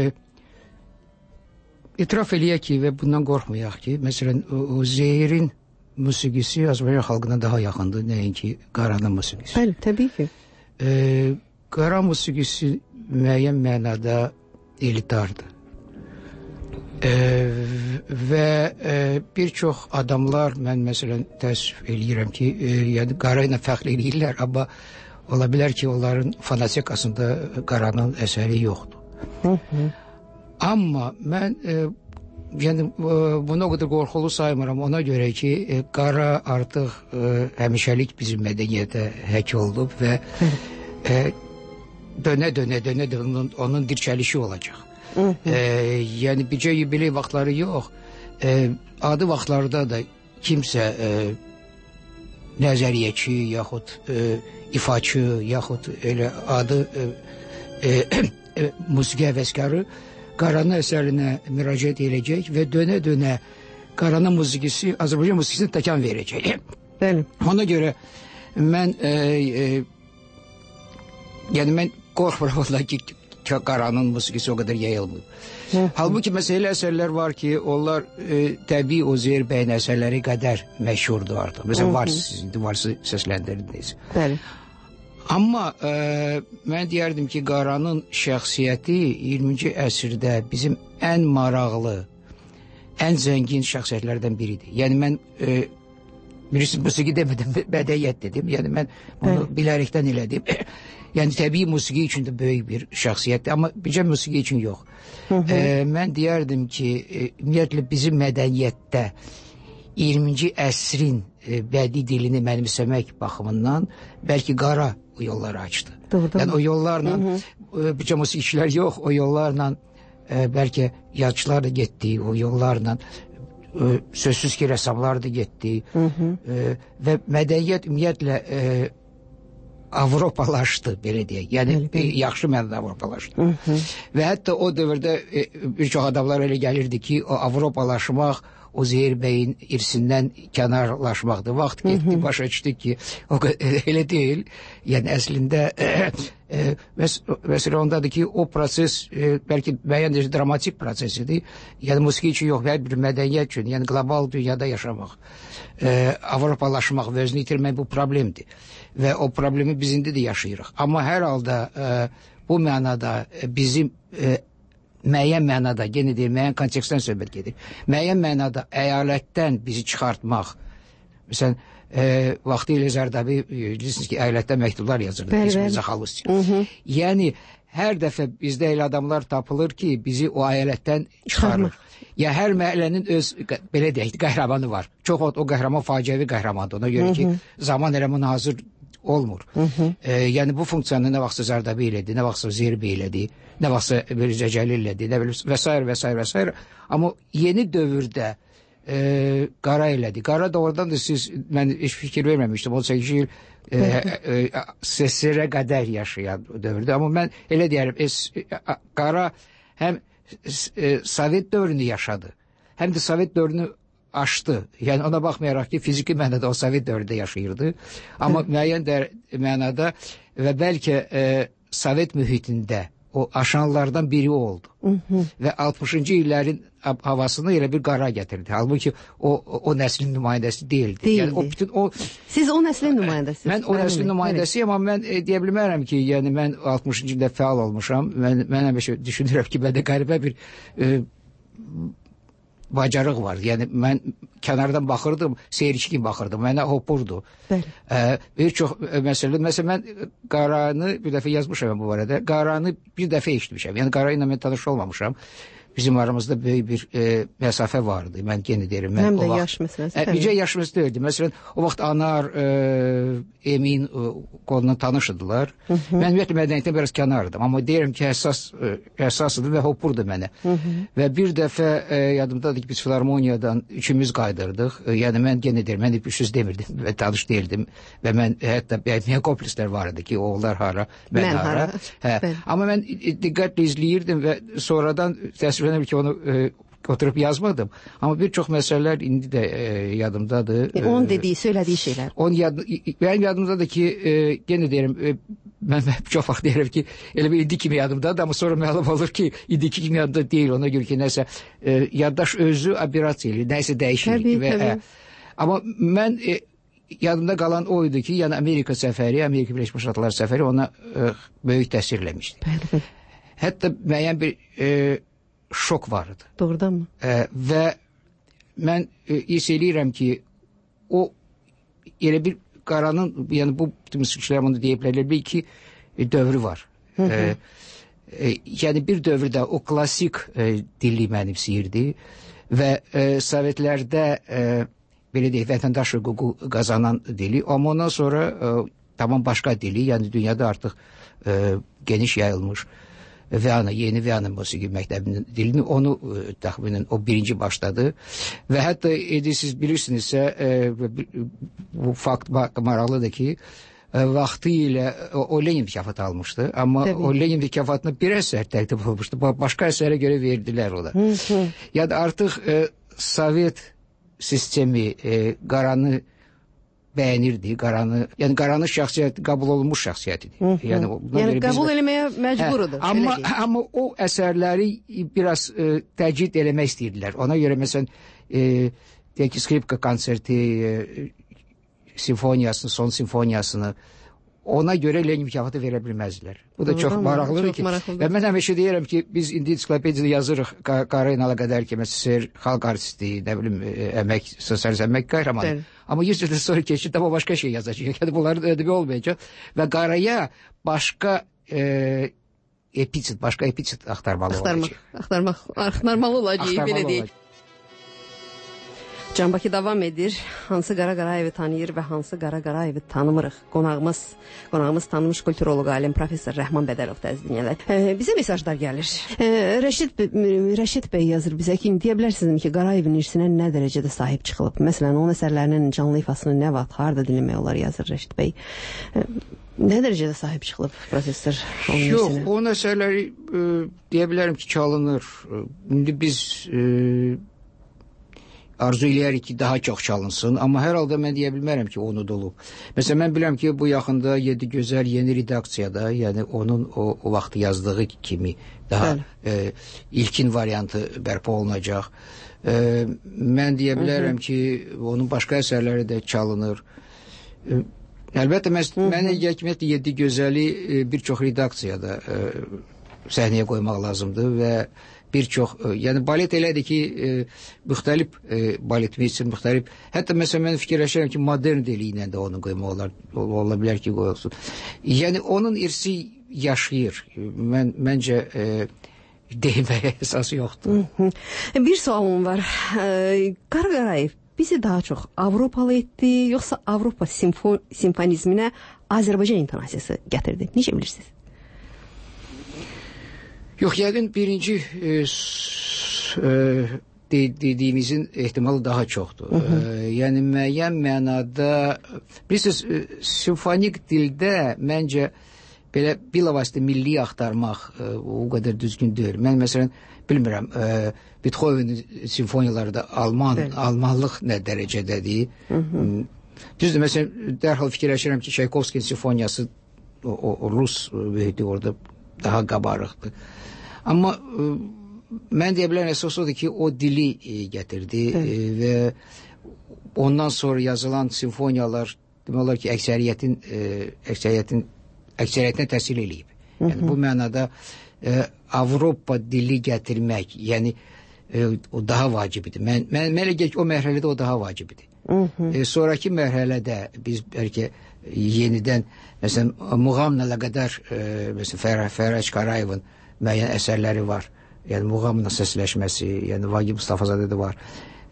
etiraf eləyək ki, və bundan qorxmayaq ki, məsələn, o Zehirin musiqisi Azərbaycan xalqına daha yaxındır, nəinki Qaranın musiqisi. Bəli, təbii ki. Qara musiqisi müəyyən mənada elitardır. Və bir çox adamlar, mən məsələn təəssüf eləyirəm ki, yəni Qara ilə fəxr eləyirlər, amma ola bilər ki, onların fanatikasında Qaranın əsəri yoxdur. Amma mən yəni bunu o qədər qorxulu saymıram ona görə ki, Qara artıq həmişəlik bizim mədəniyyətə həkk olub və dönə onun dirçəlişi olacaq. Yəni bircə yubiley vaxtları yox, adi vaxtlarda da kimsə nəzəriyyəçi yaxud ifaçı yaxud elə adı musiqi həvəskarı Qaranın əsərinə müraciət edəcək və dönə Qaranın musiqisi Azərbaycan musiqisinə təkan verəcək. Bəli. Ona görə mən yəni mən qorxmuram ki, Qaranın musiqisi o qədər yayılmıyor. Halbuki məsələ əsərlər var ki, onlar təbii o Zehir bəyin əsərləri qədər məşhurdur artıq. Məsələn, varsı səsləndirdiniz. Bəli. Amma mən deyərdim ki, Qaranın şəxsiyyəti 20-ci əsrdə bizim ən maraqlı, ən zəngin şəxsiyyətlərdən biridir. Yəni mən bilirsiniz, musiqi demədim, bədəiyyət dedim. Yəni mən bunu bilərəkdən elədim. Yəni təbii musiqi üçün də böyük bir şəxsiyyətdir, amma bircə musiqi üçün yox. Mən deyərdim ki, ümumiyyətlə bizim mədəniyyətdə 20-ci əsrin bədii dilini mənimsəmək baxımından bəlkə Qara o yolları açdı. Yəni o yollarla bircə musiqiçilər yox, o yollarla bəlkə yazıçılar da getdi, o yollarla sözsüz ki, rəssamlar da getdi və mədəniyyət ümumiyyətlə Avropalaşdı, belə deyək. Yəni, yaxşı mənada Avropalaşdı. Və hətta o dövrdə bir çox adamlar elə gəlirdi ki, o Avropalaşmaq o Zehir bəyin irsindən kənarlaşmaqdır. Vaxt getdi, başa düşdük ki, elə deyil. Yəni, əslində, məsələ ondadır ki, o proses bəlkə müəyyən dramatik prosesidir. Yəni, musiqi üçün yox, hər bir mədəniyyət üçün, yəni qlobal dünyada yaşamaq, Avropalaşmaq və özünü itirmək bu problemdir. Və o problemi biz indi də yaşayırıq. Amma hər halda bu mənada bizim müəyyən mənada, yenə deyir, müəyyən kontekstdən söhbət gedir. Müəyyən mənada əyalətdən bizi çıxartmaq, məsələn, vaxtı ilə Zərdabi, bilirsiniz ki, əyalətdən məktublar yazırdı, İsmail Zaxalus. Yəni, hər dəfə bizdə elə adamlar tapılır ki, bizi o əyalətdən çıxarır. Ya hər məhəllənin öz, belə deyək, qəhrəmanı var. Çox o qəhrəman faciəvi qəhrəmandır. Ona görə ki, zaman elə münazır olmur. Yəni bu funksiyanı nə vaxtsa Zərdabi elədi, nə vaxtsa Zehir bəy elədi, nə vaxtsa Mirzə Cəlil elədi, və s. Amma yeni dövrdə Qara elədi. Qara doğrudan da mən heç fikir verməmişdim. 18 il SSR-ə qədər yaşayan dövrdə. Amma mən elə deyərəm, Qara həm Sovet dövrünü yaşadı, həm də Sovet dövrünü aşdı. Yəni ona baxmayaraq ki, fiziki mənada o Sovet dövründə yaşayırdı. Amma müəyyən mənada və bəlkə Sovet mühitində o aşanlardan biri oldu. Və 60-cı illərin havasını elə bir Qara gətirdi. Halbuki o nəslin nümayəndəsi deyildi. Yəni, siz o nəslin nümayəndəsiniz. Mən o nəslin nümayəndəsiyəm, amma mən deyə bilmərəm ki, yəni mən 60-cı ildə fəal olmuşam. Mən həmişə düşünürəm ki, məndə qəribə bir bacarıq var. Yəni mən kənardan baxırdım, seyirci kimi baxırdım. Mənə hopurdu. Bəli. Bir çox məsələn mən qaranı bir dəfə yazmışam bu barədə. Qaranı bir dəfə eşitmişəm. Yəni qara ilə mən tanış olmamışam. Bizim aramızda böyük bir məsafə vardı. Mən yenə deyirəm. Həm də yaş məsələsi. Bircə yaşımız deyildi. Məsələn, o vaxt Anar, Emin qolundan tanışdılar. Mən ümumiyyətlə mədəniyyətdən biraz kənardım. Amma deyirəm ki, əsasıdır və hopurdu mənə. Və bir dəfə yadımdadır ki, biz filarmoniyadan üçümüz qaydırdıq. Yəni mən yenə deyirəm, mən heç söz demirdim və tanış deyildim. Və mən hətta mənə komplekslər var idi ki, oğullar hara, mən hara. Amma mən diqqətlə izləyirdim və sonradan təəssüflənirəm ki, onu oturup yazmadım. Amma bir çox məsələlər indi də yadımdadır. Onun dediyi, söylədiyi şeylər. Benim yadımdadır ki, yenə deyirəm, mən çox vaxt deyirəm ki, elə bir indi kimi yadımdadır, amma sonra məlum olur ki, indiki kimi yadımda deyil. Ona görə ki, nəsə, yaddaş özü aberrasiya eləyir, nəsə dəyişir. Təbii. Amma mən yadımda qalan o idi ki, yəni Amerika səfəri, Amerika Birləşmiş Ştatları səfəri ona böyük təsir eləmişdi. Hətta müəyyən bir şok vardı. Doğrudan mı? Və mən hiss eləyirəm ki, o elə bir qaranın, yəni bu müsibçilər onu deyə bilərlər, bir iki dövrü var. Yəni bir dövrdə o klasik dili mənimsəyirdi və Sovetlərdə belə deyək, vətəndaş hüququ qazanan dili, amma ondan sonra tamam başqa dili, yəni dünyada artıq geniş yayılmış yeni Viyana musiqi məktəbinin dilini, onu təxminən o birinci başladı və hətta siz bilirsinizsə bu fakt maraqlıdır ki, vaxtı ilə o Lenin mükafatı almışdı, amma o Lenin mükafatına bir əsər təqdim olmuşdu, başqa əsərə görə verdilər ona. Yəni artıq Sovet sistemi qaranı bəyənirdi, yəni qaranı şəxsiyyət qəbul olunmuş şəxsiyyət idi. Yəni qəbul eləməyə məcburudur. Amma o əsərləri biraz təcrid eləmək istəyirdilər. Ona görə məsələn deyək ki, skripka konserti, simfoniyasını, son simfoniyasını ona görə Lenin mükafatı verə bilməzdilər. Bu da çox maraqlıdır ki, və mən həmişə deyirəm ki, biz indi ensiklopediyada yazırıq qara ilə qədər ki, məsələn, xalq artisti, nə bilim, əmək, sosialist əmək qəhrəmanı. Amma 100 ildən sonra keçib daha başqa şey yazacaq. Yəni bunların ödəbi olmayacaq və qaraya başqa epitet axtarmalı olacaq. Axtarmalı olacaq, belə deyək. Can Bakı davam edir. Hansı Qara Qarayevi tanıyır və hansı Qara Qarayevi tanımırıq? Qonağımız tanınmış kulturoloq, alim professor Rəhman Bədəlov dinləyirlər. Bizə mesajlar gəlir. Rəşid bəy yazır bizə ki, deyə bilərsinizmi ki, Qarayevin irsinə nə dərəcədə sahib çıxılıb? Məsələn, onun əsərlərinin canlı ifasını nə vaxt, harda dinləmək olar, yazır Rəşid bəy. Nə dərəcədə sahib çıxılıb professor onun irsinə? Yox, onun əsərləri deyə bilərəm ki, çalınır. İndi biz arzu eləyərik ki, daha çox çalınsın, amma hər halda mən deyə bilmərəm ki, onu dolub. Məsələn, mən bilirəm ki, bu yaxında 7 Gözəl yeni redaksiyada, yəni onun o vaxt yazdığı kimi daha ilkin variantı bərpa olunacaq. Mən deyə bilərəm ki, onun başqa əsərləri də çalınır. Əlbəttə, mənə yekmətlə 7 Gözəli bir çox redaksiyada səhnəyə qoymaq lazımdır və bir çox, yəni balet elədir ki, müxtəlif balet meysin, müxtəlif, hətta məsələn mən fikirləşirəm ki, modern dili ilə də onu qoymaq ola bilər ki, qoyulsun. Yəni onun irsi yaşayır. Məncə deyməyə əsası yoxdur. Bir sualım var. Qara Qarayev bizi daha çox Avropalı etdi, yoxsa Avropa simfonizminə Azərbaycan intonasiyası gətirdi? Necə bilirsiniz? Yox, yəqin birinci dediyimizin ehtimalı daha çoxdur. Yəni müəyyən mənada, bilirsiniz, simfonik dildə məncə belə bilavasitə milli axtarmaq o qədər düzgün deyil. Mən məsələn bilmirəm, Beethovenin simfoniyaları da almanlıq nə dərəcədədir. Düzdür, məsələn, dərhal fikirləşirəm ki, Çaykovskinin simfoniyası o Rus mühiti orada daha qabarıqdır. Amma mən deyə bilən əsas odur ki, o dili gətirdi və ondan sonra yazılan simfoniyalar demək olar ki, əksəriyyətinə təsir eləyib. Yəni bu mənada Avropa dili gətirmək, yəni o daha vacib idi. Mən elə gəl ki, o mərhələdə o daha vacib idi. Sonraki mərhələdə biz bəlkə yenidən məsələn muğamla əlaqədar məsələn Fərəc Qarayevin müəyyən əsərləri var. Yəni muğamla səsləşməsi, yəni Vagif Mustafazadə də var.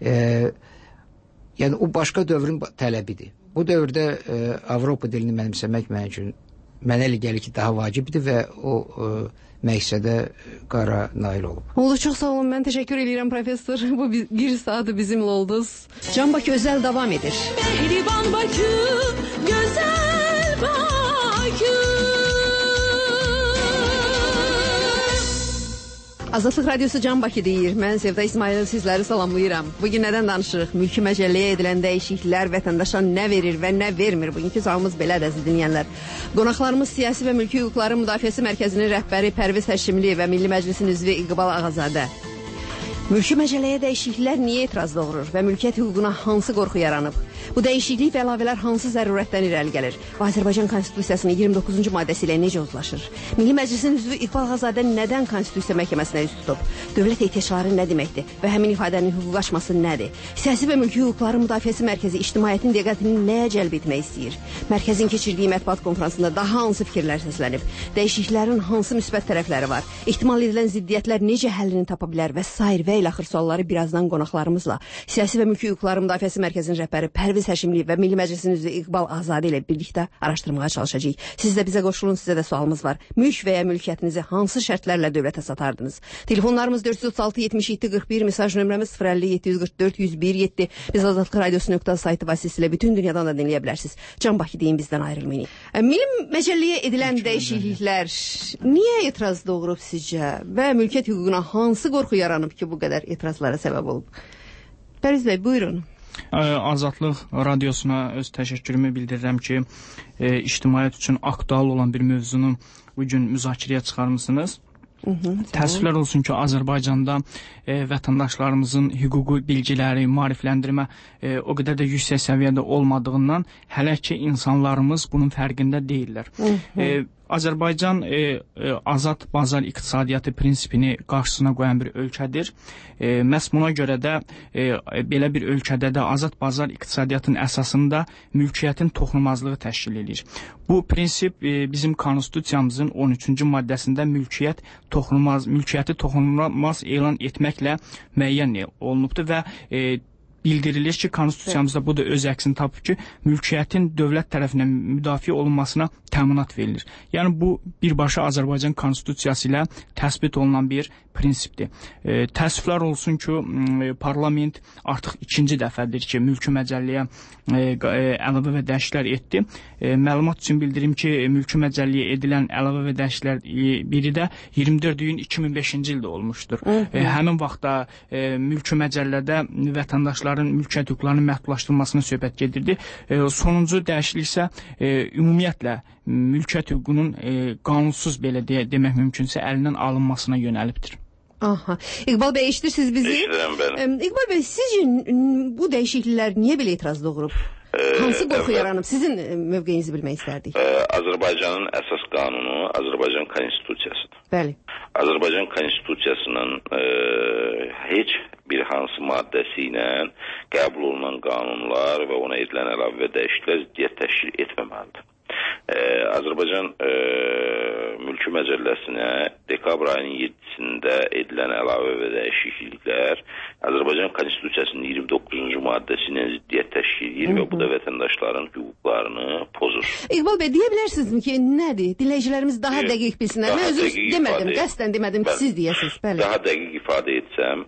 Yəni o başqa dövrün tələbidir. Bu dövrdə Avropa dilini mənimsəmək mənim üçün mənə elə gəlir ki, daha vacibdir və o məqsədə qara nail olub. Oldu, çox sağ olun. Mən təşəkkür edirəm professor. Bu bir saatı bizimlə oldunuz. Can Bakı özəl davam edir. Mehriban Bakı, gözəl Bakı. Azadlıq Radiosu Can Bakı deyir. Mən Sevda İsmail sizləri salamlayıram. Bugün nədən danışırıq? Mülki məcəlləyə edilən dəyişikliklər vətəndaşa nə verir və nə vermir? Bugünkü sualımız belədir, əziz dinləyənlər. Qonaqlarımız Siyasi və Mülki Hüquqların Müdafiəsi Mərkəzinin rəhbəri Pərviz Həşimli və Milli Məclisin üzvü İqbal Ağazadə. Mülki məcəlləyə dəyişikliklər niyə etiraz doğurur və mülkiyyət hüququna hansı qorxu yaranıb? Bu dəyişiklik və əlavələr hansı zərurətdən irəli gəlir? Və Azərbaycan Konstitusiyasının 29-cu maddəsi ilə necə uzlaşır? Milli Məclisin üzvü İqbal Ağazadə nədən Konstitusiya məhkəməsinə üz tutub? Dövlət ehtiyacları nə deməkdir və həmin ifadənin hüquq aşması nədir? Siyasi və Mülki Hüquqların Müdafiəsi Mərkəzi ictimaiyyətin diqqətini nəyə cəlb etmək istəyir? Mərkəzin keçirdiyi mətbuat konfransında daha hansı fikirlər səslənib? Dəyişikliklərin hansı müsbət tərəfləri var? İhtimal edilən ziddiyyətlər necə həllini tapa bilər və sair və ilə axır sualları birazdan qonaqlarımızla Siyasi və Mülki Hüquqların Müdafiəsi Mərkəzinin rəhbəri Pərviz Həşimli və Milli Məclisin üzvü İqbal Ağazadə ilə birlikdə araşdırmağa çalışacağıq. Siz də bizə qoşulun, sizə də sualımız var. Mülk və ya mülkiyyətinizi hansı şərtlərlə dövlətə satardınız? Telefonlarımız 436 77 41, mesaj nömrəmiz 050 744 101 7. Biz Azadlıq Radiosu saytı vasitəsilə bütün dünyadan da dinləyə bilərsiniz. Can Bakı deyin, bizdən ayrılmayın. Milli məcəlləyə edilən dəyişikliklər niyə etiraz doğurub sizcə və mülkiyyət hüququna hansı qorxu yaranıb ki, bu qədər etirazlara səbəb olub? Pərviz bəy, buyurun. Azadlıq Radiosuna öz təşəkkürümü bildirirəm ki, ictimaiyyət üçün aktual olan bir mövzunu bugün müzakirəyə çıxarmısınız. Təəssüflər olsun ki, Azərbaycanda vətəndaşlarımızın hüquqi bilgiləri, maarifləndirmə o qədər də yüksək səviyyədə olmadığından hələ ki insanlarımız bunun fərqində deyirlər. Azərbaycan azad bazar iqtisadiyyatı prinsipini qarşısına qoyan bir ölkədir. Məhz buna görə də belə bir ölkədə də azad bazar iqtisadiyyatının əsasında mülkiyyətin toxunulmazlığı təşkil edir. Bu prinsip bizim konstitusiyamızın 13-cü maddəsində mülkiyyəti toxunulmaz elan etməklə müəyyən olunubdur və bildirilir ki, konstitusiyamızda bu da öz əksini tapıb ki, mülkiyyətin dövlət tərəfindən müdafiə olunmasına təminat verilir. Yəni bu birbaşa Azərbaycan konstitusiyası ilə təsbit olunan bir prinsipdir. Təəssüflər olsun ki, parlament artıq ikinci dəfədir ki, mülki məcəlləyə əlavə və dəyişikliklər etdi. Məlumat üçün bildirim ki, mülki məcəlləyə edilən əlavə və dəyişikliklər biri də 24 iyun 2005-ci ildə olmuşdur. Həmin vaxtda mülki məcəllədə vətəndaşların mülkiyyət hüquqlarının məhdudlaşdırılmasına söhbət gedirdi. Sonuncu dəyişiklik isə ümumiyyətlə mülkiyyət hüququnun qanunsuz belə demək mümkünsə əlindən alınmasına yönəlibdir. Aha. İqbal bəy, eşidirsiniz bizi? Eşidirəm bəli. İqbal bəy, sizcə bu dəyişikliklər niyə belə etiraz doğurub? Hansı qorxu yaranıb? Sizin mövqeyinizi bilmək istərdik. Azərbaycanın əsas qanunu Azərbaycan konstitusiyasıdır. Bəli. Azərbaycan konstitusiyasının heç bir hansı maddəsi ilə qəbul olunan qanunlar və ona edilən əlavə və dəyişikliklər ziddiyyət təşkil etməməlidir. Azərbaycan mülki məcəlləsinə dekabr ayının 7-sində edilən əlavə və dəyişikliklər Azərbaycan konstitusiyasının 29-cu maddəsi ilə ziddiyyət təşkil edir və bu da vətəndaşların hüquqlarını pozur. İqbal bəy, deyə bilərsinizmi ki, nədir? Dinləyicilərimiz daha dəqiq bilsinlər. Mən özür demədim, qəsdən demədim ki, siz deyəsiniz. Daha dəqiq ifadə etsəm,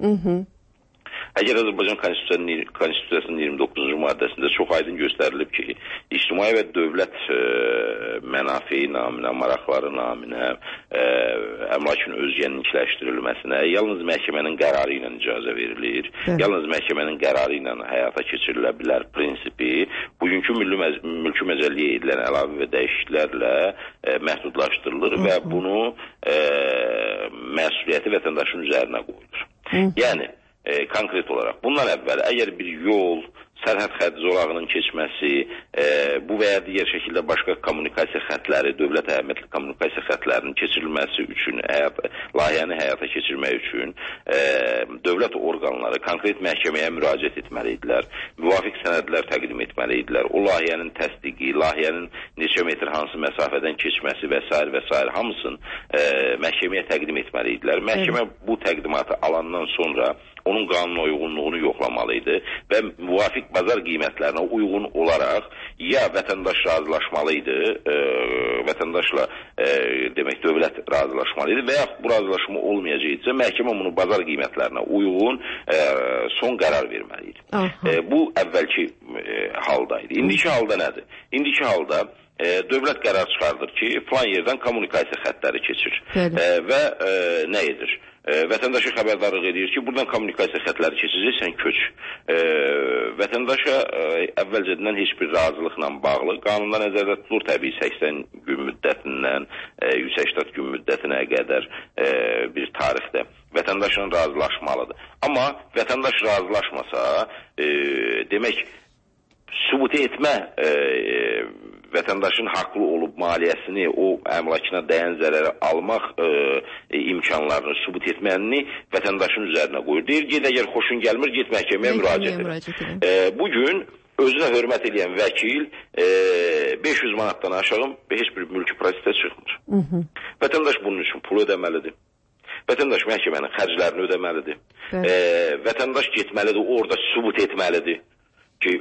əgər Azərbaycan konstitusiyasının 29-cu maddəsində çox aydın göstərilib ki, ictimai və dövlət mənafeyi naminə, maraqları naminə əmlakın özgənlikləşdirilməsinə yalnız məhkəmənin qərarı ilə icazə verilir. Yalnız məhkəmənin qərarı ilə həyata keçirilə bilər prinsipi bugünkü mülki məcəlləyə edilən əlavə və dəyişikliklərlə məhdudlaşdırılır və bunu məsuliyyəti vətəndaşın üzərinə qoyulur. Yəni, konkret olaraq bundan əvvəl əgər bir yol, sərhəd xətt zolağının keçməsi, bu və ya digər şəkildə başqa kommunikasiya xətləri, dövlət əhəmiyyətli kommunikasiya xətlərinin keçirilməsi üçün, layihəni həyata keçirmək üçün dövlət orqanları konkret məhkəməyə müraciət etməliydilər, müvafiq sənədlər təqdim etməliydilər, o layihənin təsdiqi, layihənin neçə metr hansı məsafədən keçməsi və s. və s. hamısını məhkəməyə təqdim etməliydilər. Məhkəmə bu təqdimatı alandan sonra onun qanuna uyğunluğunu yoxlamalıydı və müvafiq bazar qiymətlərinə uyğun olaraq ya vətəndaş razılaşmalıydı, vətəndaşla demək dövlət razılaşmalıydı və yaxud bu razılaşma olmayacaqsa məhkəmə bunu bazar qiymətlərinə uyğun son qərar verməliydi. Bu əvvəlki haldaydı. İndiki halda nədir? İndiki halda dövlət qərar çıxardır ki, filan yerdən kommunikasiya xətləri keçir və nə edir? Vətəndaşa xəbərdarlıq edir ki, buradan kommunikasiya xətləri keçəcək, sən köç. Vətəndaşa əvvəlcədən heç bir razılıqla bağlı qanunda nəzərdə tutulur təbii 80 gün müddətindən 180 gün müddətinə qədər bir tarixdə vətəndaşla razılaşmalıdır. Amma vətəndaş razılaşmasa, demək, sübut etmə vətəndaşın haqlı olub maliyyəsini, o əmlakına dəyən zərəri almaq imkanlarını sübut etməyini vətəndaşın üzərinə qoyur. Deyir, ged əgər xoşun gəlmir, get məhkəməyə müraciət edir. Bugün özünə hörmət edən vəkil 500 manatdan aşağı heç bir mülki prosesdə çıxmır. Vətəndaş bunun üçün pul ödəməlidir. Vətəndaş məhkəmənin xərclərini ödəməlidir. Vətəndaş getməlidir, orada sübut etməlidir ki,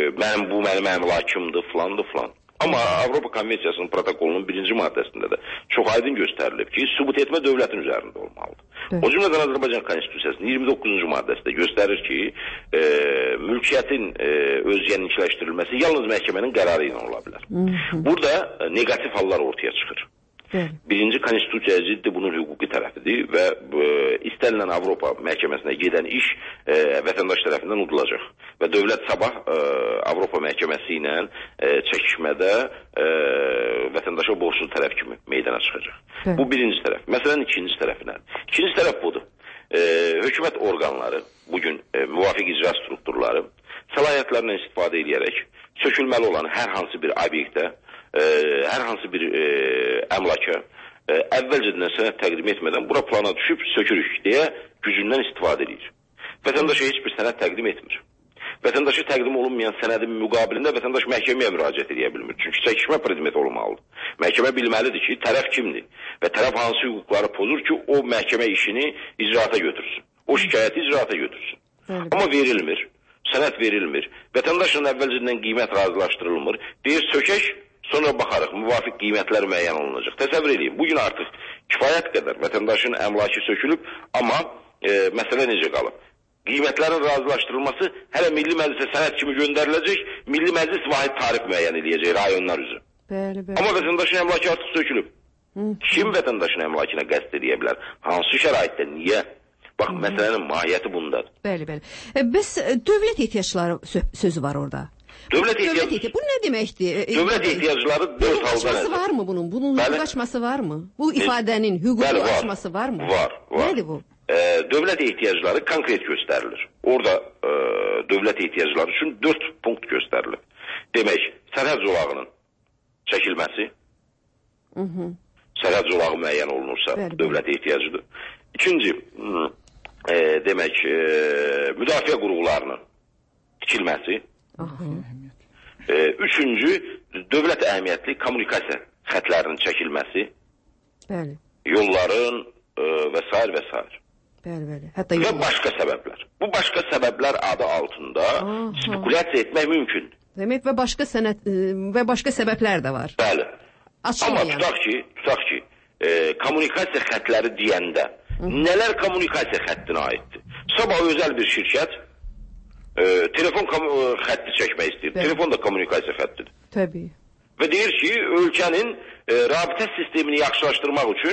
mənim əmlakımdır, filandır, filan. Amma Avropa Konvensiyasının protokolunun 1-ci maddəsində də çox aydın göstərilib ki, sübut etmə dövlətin üzərində olmalıdır. O cümlədən Azərbaycan Konstitusiyasının 29-cu maddəsində göstərir ki, mülkiyyətin özgənlikləşdirilməsi yalnız məhkəmənin qərarı ilə ola bilər. Burada negativ hallar ortaya çıxır. Birinci konstitusiyaya ziddi bunun hüquqi tərəfidir və istənilən Avropa məhkəməsinə gedən iş vətəndaş tərəfindən udulacaq. Və dövlət sabah Avropa məhkəməsi ilə çəkişmədə vətəndaşa borçlu tərəf kimi meydana çıxacaq. Bu birinci tərəf. Məsələn, ikinci tərəfi nədir? İkinci tərəf budur. Hökumət orqanları, bugün müvafiq icra strukturları səlahiyyətlərindən istifadə edərək sökülməli olan hər hansı bir obyektə, hər hansı bir əmlaka əvvəlcədən sənəd təqdim etmədən bura plana düşüb sökürük deyə gücündən istifadə edir. Vətəndaşa heç bir sənəd təqdim etmir. Vətəndaşa təqdim olunmayan sənədin müqabilində vətəndaş məhkəməyə müraciət edə bilmir. Çünki çəkişmə predmeti olmalıdır. Məhkəmə bilməlidir ki, tərəf kimdir və tərəf hansı hüquqları pozur ki, o məhkəmə işini icraata götürsün. O şikayəti icraata götürsün. Amma verilmir, sənəd verilmir. Vətəndaşla əvvəlcədən qiymət razılaşdırılmır. Deyir, sökək, sonra baxarıq, müvafiq qiymətlər müəyyən olunacaq. Təsəvvür edin, bugün artıq kifayət qədər vətəndaşın əmlakı sökülüb, amma məsələ necə qalıb? Qiymətlərin razılaşdırılması hələ Milli Məclisə sənəd kimi göndəriləcək, Milli Məclis vahid tarif müəyyən edəcək rayonlar üzrə. Amma vətəndaşın əmlakı artıq sökülüb. Kim vətəndaşın əmlakına qəsd edə bilər? Hansı şəraitdə, niyə? Bax, məsələnin mahiyyəti bundadır. Bəli. Bəs dövlət ehtiyacları sözü var orada. Dövlət ehtiyacları... Bu nə deməkdir? Dövlət ehtiyacları dörd halda nədir? Hüquq var mı bunun? Bunun hüquq açması var mı? Bu ifadənin hüquq açması var mı? Var. Nədir bu? Dövlət ehtiyacları konkret göstərilir. Orada dövlət ehtiyacları üçün 4 punkt göstərilir. Demək, sərhəd zolağının çəkilməsi, sərhəd zolağı müəyyən olunursa dövlət ehtiyacıdır. İkinci, demək, müdafiə qurğularının tikilməsi. Üçüncü, dövlət əhəmiyyətli kommunikasiya xətlərinin çəkilməsi, yolların və s. və s. Və başqa səbəblər. Bu başqa səbəblər adı altında spekulyasiya etmək mümkündür. Demək və başqa səbəblər də var. Bəli. Amma tutaq ki, kommunikasiya xətləri deyəndə nələr kommunikasiya xəttinə aiddir? Sabah özəl bir şirkət telefon xətti çəkmək istəyir. Telefon da kommunikasiya xəttidir. Təbii. Və deyir ki, ölkənin rabitə sistemini yaxşılaşdırmaq üçün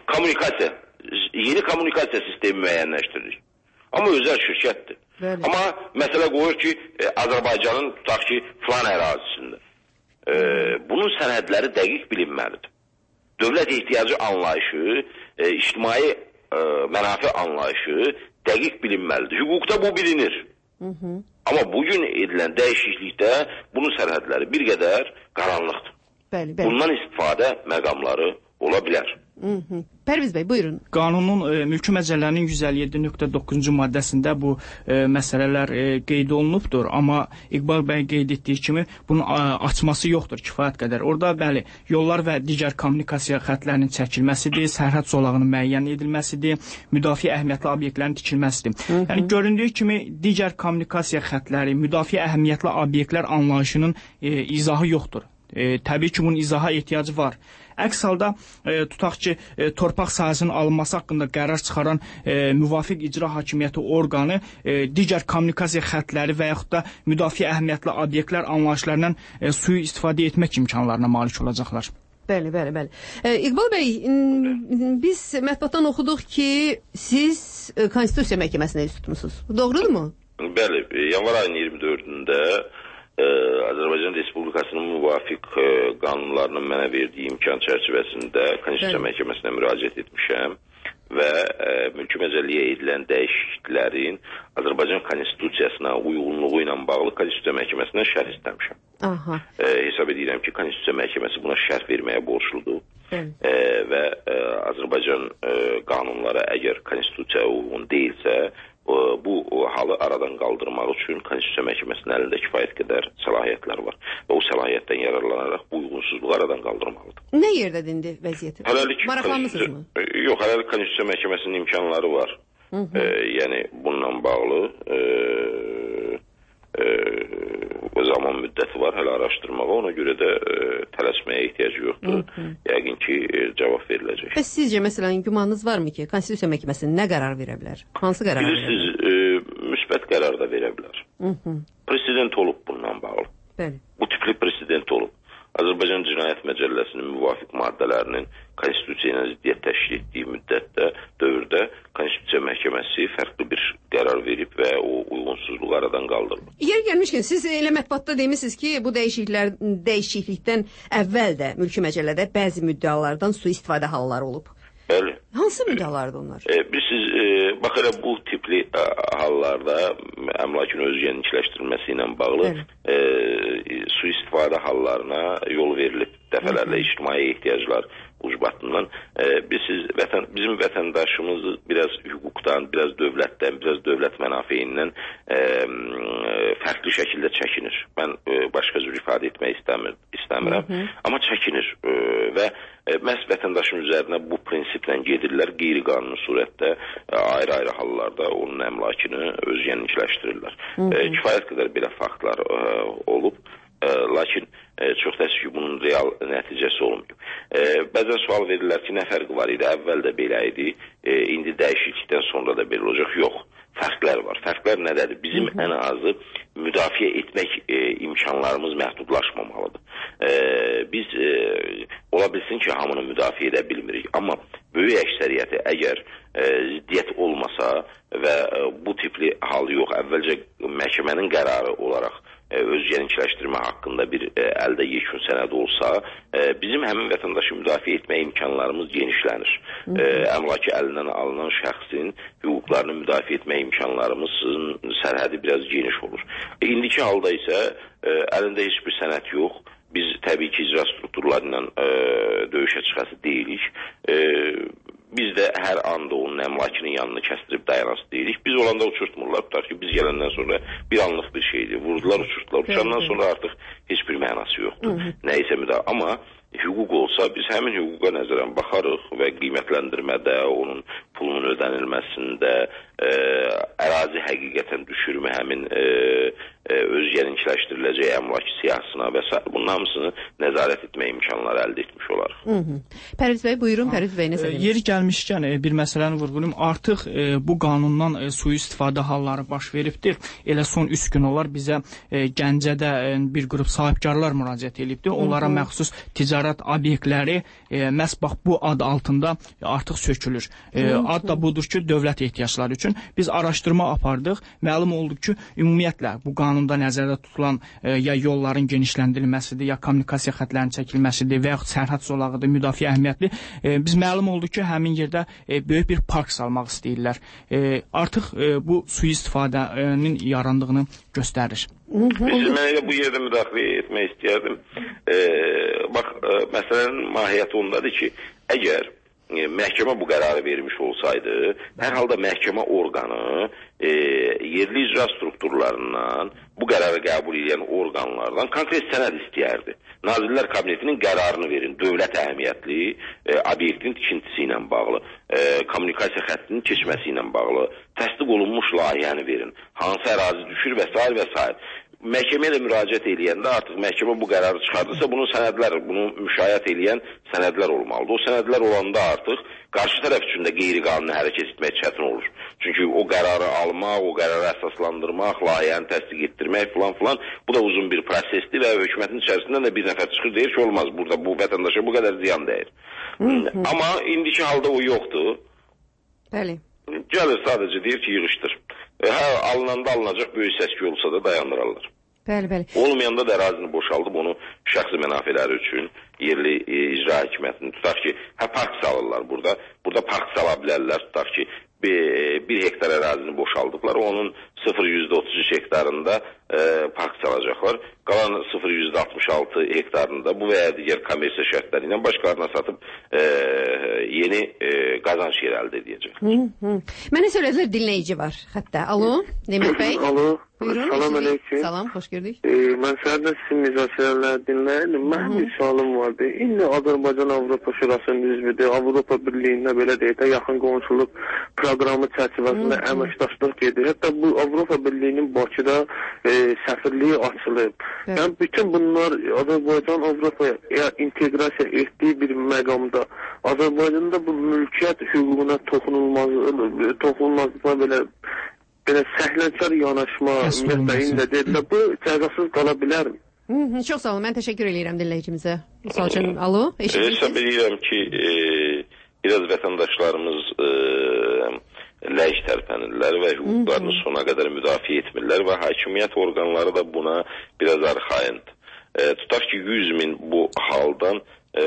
yeni kommunikasiya sistemi müəyyənləşdirilir. Amma özəl şirkətdir. Amma məsələ qoyur ki, Azərbaycanın tutaq ki, filan ərazisində. Bunun sənədləri dəqiq bilinməlidir. Dövlət ehtiyacı anlayışı, ictimai mənafi anlayışı dəqiq bilinməlidir. Hüquqda bu bilinir. Amma bugün edilən dəyişiklikdə bunun sərhədləri bir qədər qaranlıqdır. Bəli. Bundan istifadə məqamları ola bilər. Pərviz bəy, buyurun. Qanunun mülki məcəllərinin 157.9-cu maddəsində bu məsələlər qeyd olunubdur, amma İqbal bəy qeyd etdiyi kimi bunun açması yoxdur kifayət qədər. Orada bəli, yollar və digər kommunikasiya xətlərinin çəkilməsidir, sərhəd zolağının müəyyən edilməsidir, müdafiə əhəmiyyətli obyektlərin tikilməsidir. Yəni göründüyü kimi digər kommunikasiya xətləri, müdafiə əhəmiyyətli obyektlər anlayışının izahı yoxdur. Təbii ki, bunun izaha ehtiyacı var. Əks halda tutaq ki, torpaq sahəsinin alınması haqqında qərar çıxaran müvafiq icra hakimiyyəti orqanı digər kommunikasiya xətləri və yaxud da müdafiə əhəmiyyətli obyektlər anlayışlarından suyu istifadə etmək imkanlarına malik olacaqlar. Bəli. İqbal bəy, biz mətbuatdan oxuduq ki, siz Konstitusiya Məhkəməsinə üst tutmusunuz. Doğrudurmu? Bəli, yanvar ayının 24-də Azərbaycan Respublikasının müvafiq qanunlarının mənə verdiyi imkan çərçivəsində Konstitusiya Məhkəməsinə müraciət etmişəm və mülki məcəlliyə edilən dəyişikliklərin Azərbaycan Konstitusiyasına uyğunluğu ilə bağlı Konstitusiya Məhkəməsindən şərh istəmişəm. Hesab edirəm ki, Konstitusiya Məhkəməsi buna şərh verməyə borçludur və Azərbaycan qanunları əgər Konstitusiyaya uyğun deyilsə, bu halı aradan qaldırmaq üçün Konstitusiya Məhkəməsinin əlində kifayət qədər səlahiyyətlər var və o səlahiyyətdən yararlanaraq bu uyğunsuzluğu aradan qaldırmalıdır. Nə yerdədir indi vəziyyəti? Maraqlanmısınızmı? Yox, hələlik Konstitusiya Məhkəməsinin imkanları var. Yəni bununla bağlı zaman müddəti var hələ araşdırmağa, ona görə də tələsməyə ehtiyacı yoxdur. Yəqin ki, cavab veriləcək. Bəs sizcə, məsələn, gümanınız varmı ki, Konstitusiya Məhkəməsi nə qərar verə bilər? Hansı qərar verə bilər? Bilirsiniz, müsbət qərar da verə bilər. President olub bundan bağlı. Bu tipli president olub. Azərbaycan Cinayət Məcəlləsinin müvafiq maddələrinin Konstitusiya ilə ziddiyyət təşkil etdiyi müddətdə, dövrdə Konstitusiya Məhkəməsi fərqli bir qərar verib və o uyğunsuzluğu aradan qaldırılır. Yer gəlmişkən, siz elə mətbuatda demişsiniz ki, bu dəyişiklikdən əvvəl də mülki məcəllədə bəzi müddəalardan sui-istifadə halları olub. Bəli. Hansı müddəalardır onlar? Bilirsiniz, bax elə bu tipli hallarda əmlakın öz genişləşdirilməsi ilə bağlı sui-istifadə hallarına yol verilib. Dəfələrlə ictimai ehtiyaclar ucbatından. Bizim vətəndaşımız biraz hüquqdan, biraz dövlətdən, biraz dövlət mənafeyindən fərqli şəkildə çəkinir. Mən başqa cür ifadə etmək istəmirəm, amma çəkinir və məhz vətəndaşın üzərinə bu prinsiplə gedirlər, qeyri-qanuni surətdə ayrı-ayrı hallarda onun əmlakını öz genişləşdirirlər. Kifayət qədər belə faktlar olub. Lakin çox təəssüf ki, bunun real nəticəsi olmuyor. Bəzən sual verirlər ki, nə fərqi var idi? Əvvəl də belə idi, indi dəyişiklikdən sonra da belə olacaq. Yox, fərqlər var. Fərqlər nədədir? Bizim ən azı müdafiə etmək imkanlarımız məhdudlaşmamalıdır. Biz ola bilsin ki, hamını müdafiə edə bilmirik. Amma böyük əksəriyyəti əgər ziddiyyət olmasa və bu tipli hal yox, əvvəlcə məhkəmənin qərarı olaraq öz genişləşdirmə haqqında bir əldə yekun sənəd olsa, bizim həmin vətəndaşı müdafiə etmə imkanlarımız genişlənir. Əmlakı əlindən alınan şəxsin hüquqlarını müdafiə etmə imkanlarımızın sərhədi biraz geniş olur. İndiki halda isə əlində heç bir sənəd yox. Biz təbii ki, icra strukturları ilə döyüşə çıxası deyilik. Biz də hər anda onun əmlakının yanını kəstirib dayanası deyilik. Biz olanda uçurtmurlar, tutar ki, biz gələndən sonra bir anlıq bir şeydir. Vurdular, uçurtdular. Uçandan sonra artıq heç bir mənası yoxdur. Nəysə müdafiə. Amma hüquq olsa, biz həmin hüquqa nəzərən baxarıq və qiymətləndirmədə, onun pulunun ödənilməsində, ərazi həqiqətən düşürmü həmin öz genişləşdiriləcək əmlak siyahısına və s. Bunun hamısını nəzarət etmə imkanları əldə etmiş olarıq. Pərviz bəy, buyurun. Pərviz bəy, nəsə demək? Yeri gəlmişkən bir məsələni vurğulayım. Artıq bu qanundan sui-istifadə halları baş veribdir. Elə son 3 gün olar bizə Gəncədə bir qrup sahibkarlar müraciət edibdir. Onlara məxsus ticarət obyektləri məhz bax bu ad altında artıq sökülür. Ad da budur ki, dövlət ehtiyacları üçün biz araşdırma apardıq. Məlum oldu ki, ümumiyyətlə bu qanunda nəzərdə tutulan ya yolların genişləndirilməsidir, ya kommunikasiya xətlərinin çəkilməsidir və yaxud sərhəd zolağıdır, müdafiə əhəmiyyətli. Biz məlum oldu ki, həmin yerdə böyük bir park salmaq istəyirlər. Artıq bu sui-istifadənin yarandığını göstərir. Mən elə bu yerdə müdaxilə etmək istəyərdim. Bax, məsələnin mahiyyəti ondadır ki, əgər məhkəmə bu qərarı vermiş olsaydı, hər halda məhkəmə orqanı yerli icra strukturlarından bu qərarı qəbul edən orqanlardan konkret sənəd istəyərdi. Nazirlər Kabinetinin qərarını verin, dövlət əhəmiyyətli obyektin tikintisi ilə bağlı, kommunikasiya xəttinin keçməsi ilə bağlı, təsdiq olunmuş layihəni verin, hansı ərazi düşür və s. və s. Məhkəməyə də müraciət eləyəndə artıq məhkəmə bu qərarı çıxardırsa, bunu müşayiət eləyən sənədlər olmalıdır. O sənədlər olanda artıq qarşı tərəf üçün də qeyri-qanuni hərəkət etmək çətin olur. Çünki o qərarı almaq, o qərarı əsaslandırmaq, layihəni təsdiq etdirmək filan, bu da uzun bir prosesdir və hökumətin içərisindən də bir nəfər çıxır, deyir ki, olmaz, burada bu vətəndaşa bu qədər ziyan dəyir. Amma indiki halda o yoxdur. Bəli. Gəlir sadəcə deyir ki, yığışdır. Alınanda alınacaq, böyük səski olsa da dayandırarlar. Bəli. Olmayanda da ərazini boşaldıb onu şəxsi mənafələri üçün yerli icra hakimiyyətini tutaq ki, park salırlar burada. Burada park sala bilərlər, tutaq ki, 1 hektar ərazini boşaldıblar. Onun 0,33 hektarında park salacaqlar. Qalan 0,66 hektarında bu və ya digər kommersiya şərtləri ilə başqalarına satıb yeni qazanc yer əldə edəcək. Mənə söylədilər dinləyici var xəttə. Alo, Nemət bəy. Alo. Buyurun. Salam aleyküm. Salam, xoş gördük. Mən səhərdə sizin müzakirələri dinləyirdim. Mənim bir sualım vardı. İndi Azərbaycan Avropa Şurasının üzvüdür. Avropa Birliyində belə deyək də yaxın qonşuluq proqramı çərçivəsində əməkdaşlıq gedir. Hətta bu Avropa Birliyinin Bakıda səfirliyi açılıb. Yəni bütün bunlar Azərbaycan Avropaya inteqrasiya etdiyi bir məqamda Azərbaycanda bu mülkiyyət hüququna toxunulmazlıqla belə səhlənkar yanaşma məsələsində deyirlər, bu cəzasız qala bilərmi? Çox sağ olun, mən təşəkkür edirəm dinləyicimizə. Misal üçün, alo, eşidirsiniz? Hesab edirəm ki, biraz vətəndaşlarımız ləyiş tərpənirlər və hüquqlarını sona qədər müdafiə etmirlər və hakimiyyət orqanları da buna biraz arxayındır. Tutaq ki, 100.000 bu haldan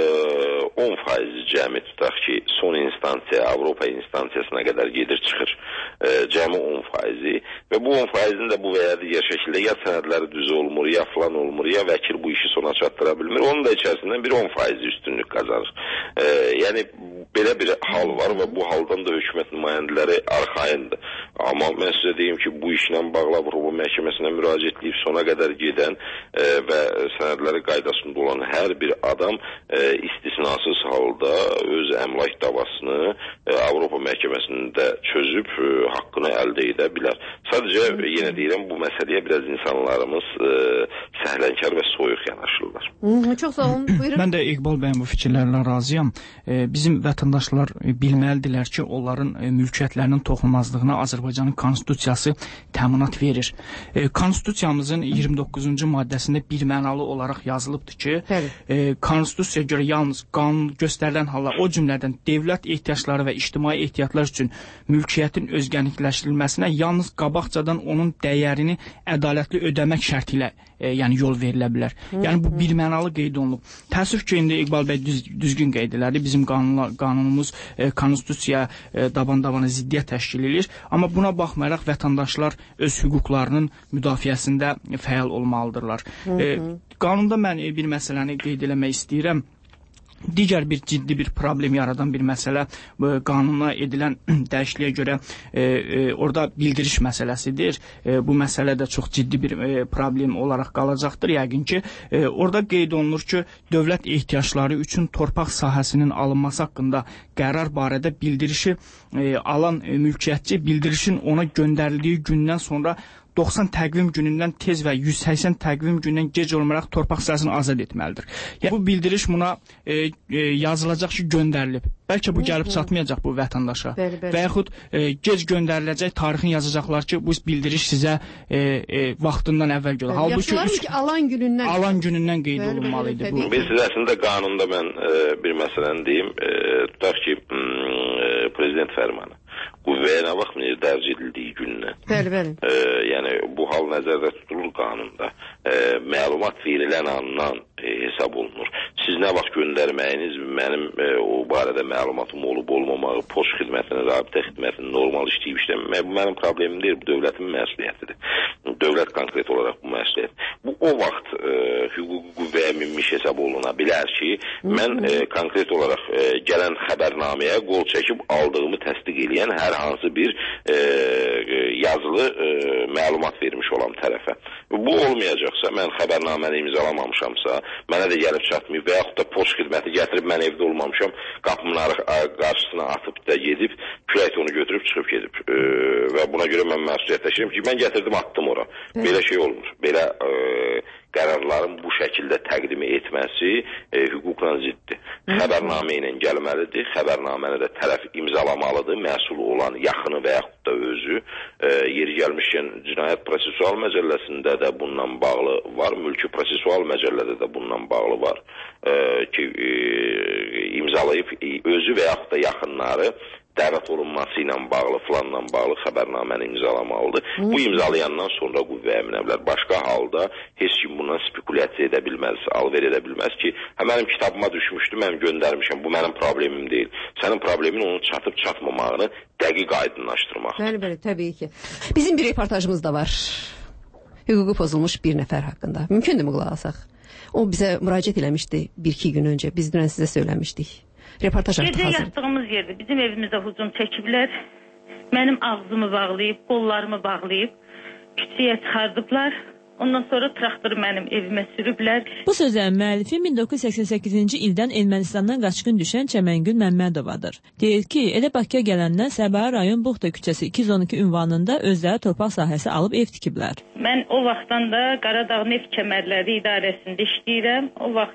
10% cəmi tutaq ki, son instansiya, Avropa instansiyasına qədər gedir, çıxır. Cəmi 10% və bu 10%-in də bu və ya digər şəkildə ya sənədləri düz olmur, ya falan olmur, ya vəkil bu işi sona çatdıra bilmir. Onun da içərisindən bir 10% üstünlük qazanır. Yəni, belə bir hal var və bu haldan da hökumət nümayəndələri arxayındır. Amma mən sizə deyim ki, bu işlə bağlı Avropa məhkəməsinə müraciət edib sona qədər gedən və sənədləri qaydasında olan hər bir adam istisnasız halda öz əmlak davasını Avropa məhkəməsində çözüb haqqını əldə edə bilər. Sadəcə, yenə deyirəm, bu məsələyə biraz insanlarımız səhlənkar və soyuq yanaşırlar. Çox sağ olun, buyurun. Mən də İqbal bəyin bu fikirlərlə razıyam. Bizim vətəndaşlar bilməlidirlər ki, onların mülkiyyətlərinin toxunulmazlığına Azərbaycanın konstitusiyası təminat verir. Konstitusiyamızın 29-cu maddəsində birmənalı olaraq yazılıbdır ki, konstitusiyaya görə yalnız qanun göstərilən hallar, o cümlədən dövlət ehtiyacları və ictimai ehtiyatlar üçün mülkiyyətin özgənlikləşdirilməsinə yalnız qabaqcadan onun dəyərini ədalətli ödəmək şərti ilə yəni yol verilə bilər. Yəni bu birmənalı qeyd olunub. Təəssüf ki, indi İqbal bəy düzgün qeyd elədi. Bizim qanunumuz konstitusiyaya daban-dabana ziddiyyət təşkil edir. Amma buna baxmayaraq vətəndaşlar öz hüquqlarının müdafiəsində fəal olmalıdırlar. Qanunda mən bir məsələni qeyd eləmək istəyirəm. Digər bir ciddi bir problem yaradan bir məsələ qanuna edilən dəyişikliyə görə orada bildiriş məsələsidir. Bu məsələ də çox ciddi bir problem olaraq qalacaqdır. Yəqin ki, orada qeyd olunur ki, dövlət ehtiyacları üçün torpaq sahəsinin alınması haqqında qərar barədə bildirişi alan mülkiyyətçi bildirişin ona göndərildiyi gündən sonra 90 təqvim günündən tez və 180 təqvim gündən gec olmayaraq torpaq sahəsini azad etməlidir. Yəni, bu bildiriş buna yazılacaq ki, göndərilib. Bəlkə bu gəlib çatmayacaq bu vətəndaşa. Və yaxud gec göndəriləcək, tarixin yazacaqlar ki, bu bildiriş sizə vaxtından əvvəl görə. Yaxşılarmı ki, alan günündən qeyd olunmalıydı bu. Biz əslində qanunda mən bir məsələni deyim. Tutaq ki, Prezident fərmanı qüvvəyə nə baxmayır dərc edildiyi gündən. Bəli. Yəni bu hal nəzərdə tutulur qanunda. Məlumat verilən andan hesab olunur. Siz nə vaxt göndərməyiniz mənim o barədə məlumatım olub olmamağı, poçt xidmətinin, rabitə xidmətinin normal işləyib işləməmək bu mənim problemim deyil, bu dövlətin məsuliyyətidir. Dövlət konkret olaraq bu məsuliyyət. Bu o vaxt hüquqi qüvvəyə minmiş hesab oluna bilər ki, mən konkret olaraq gələn xəbərnaməyə qol çəkib aldığımı təsdiq edən hər hansı bir yazılı məlumat vermiş olan tərəfə. Bu olmayacaqsa, mən xəbərnaməni imzalamamışamsa, mənə də gəlib çatmayıb və yaxud da poçt xidməti gətirib mən evdə olmamışam, qapımın qarşısına atıb da gedib, külək onu götürüb çıxıb gedib. Və buna görə mən məsuliyyətləşirəm ki, mən gətirdim, attım ora. Belə şey olmur. Belə qərarların bu şəkildə təqdimi etməsi hüquqla ziddir. Xəbərnamə ilə gəlməlidir, xəbərnaməni də tərəf imzalamalıdır, məsul olan yaxını və yaxud da özü. Yeri gəlmişkən Cinayət Prosesual Məcəlləsində də bununla bağlı var, Mülki Prosesual Məcəllədə də bununla bağlı var ki, imzalayıb özü və yaxud da yaxınları dəvət olunması ilə bağlı, filanla bağlı xəbərnaməni imzalamalıdır. Bu imzalayandan sonra qüvvəyə minə bilər. Başqa halda heç kim bundan spekulyasiya edə bilməz, alver edə bilməz ki, mənim kitabıma düşmüşdü, mən göndərmişəm, bu mənim problemim deyil. Sənin problemin onun çatıb çatmamağını dəqiq aydınlaşdırmaqdır. Bəli, təbii ki. Bizim bir reportajımız da var. Hüququ pozulmuş bir nəfər haqqında. Mümkündür mü qulaq asaq? O bizə müraciət eləmişdi 1-2 gün öncə. Biz dünən sizə söyləmişdik. Reportaj artıq hazır. Gecə yatdığımız yerdə bizim evimizə hücum çəkiblər. Mənim ağzımı bağlayıb, qollarımı bağlayıb, küçəyə çıxardıblar. Ondan sonra traktoru mənim evimə sürüblər. Bu sözlərin müəllifi 1988-ci ildən Ermənistandan qaçqın düşən Çəməngül Məmmədovadır. Deyir ki, elə Bakıya gələndən Səbaha rayon Buxta küçəsi 212 ünvanında özləri torpaq sahəsi alıb ev tikiblər. Mən o vaxtdan da Qaradağ Neft Kəmərləri İdarəsində işləyirəm.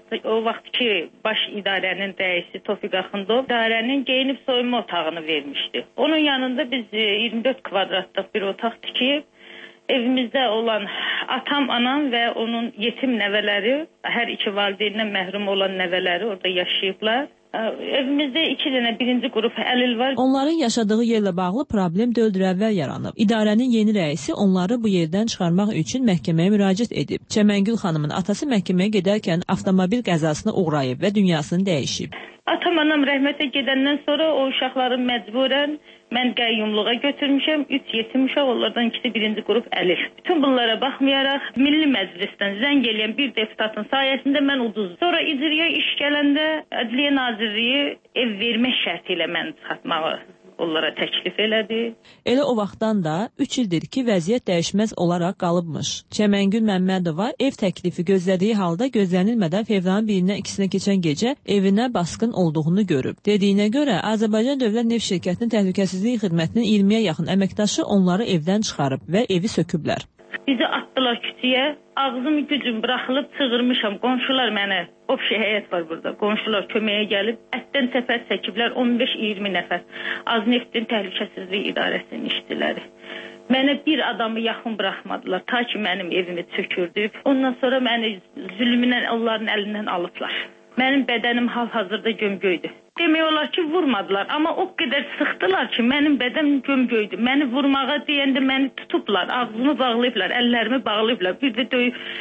O vaxt ki, baş idarənin rəisi Tofiq Axundov idarənin geyinib soyunma otağını vermişdi. Onun yanında biz 24 kvadratlıq bir otaq tikib, evimizdə olan atam, anam və onun yetim nəvələri, hər iki valideyndən məhrum olan nəvələri orada yaşayıblar. Evimizdə 2 dənə birinci qrup əlil var. Onların yaşadığı yerlə bağlı problem 4 il əvvəl yaranıb. İdarənin yeni rəisi onları bu yerdən çıxarmaq üçün məhkəməyə müraciət edib. Çəməngül xanımın atası məhkəməyə gedərkən avtomobil qəzasına uğrayıb və dünyasını dəyişib. Atam, anam rəhmətə gedəndən sonra o uşaqları məcburən mən qəyyumluğa götürmüşəm. 3 yetim uşaq, onlardan ikisi birinci qrup əlil. Bütün bunlara baxmayaraq Milli Məclisdən zəng eləyən bir deputatın sayəsində mən uduzum. Sonra icraya iş gələndə Ədliyyə Nazirliyi ev vermək şərti ilə mən satmağı onlara təklif elədi. Elə o vaxtdan da 3 ildir ki, vəziyyət dəyişməz olaraq qalıbmış. Çəməngül Məmmədova ev təklifi gözlədiyi halda gözlənilmədən fevralın 1-dən 2-sinə keçən gecə evinə basqın olduğunu görüb. Dediyinə görə Azərbaycan Dövlət Neft Şirkətinin Təhlükəsizlik Xidmətinin 20-yə yaxın əməkdaşı onları evdən çıxarıb və evi söküblər. Bizi atdılar küçəyə, ağzım gücüm buraxılıb çığırmışam. Qonşular mənə, obşi həyət var burada, qonşular köməyə gəlib, ətdən səfər çəkiblər 15-20 nəfər. Azneftin Təhlükəsizlik İdarəsinin işçiləri. Mənə bir adamı yaxın buraxmadılar, ta ki mənim evimi çökürdüb. Ondan sonra məni zülmünə onların əlindən alıblar. Mənim bədənim hal-hazırda gömgöydür. Demək olar ki, vurmadılar, amma o qədər sıxdılar ki, mənim bədənim gömgöydü. Məni vurmağa deyəndə məni tutublar, ağzımı bağlayıblar, əllərimi bağlayıblar, bir də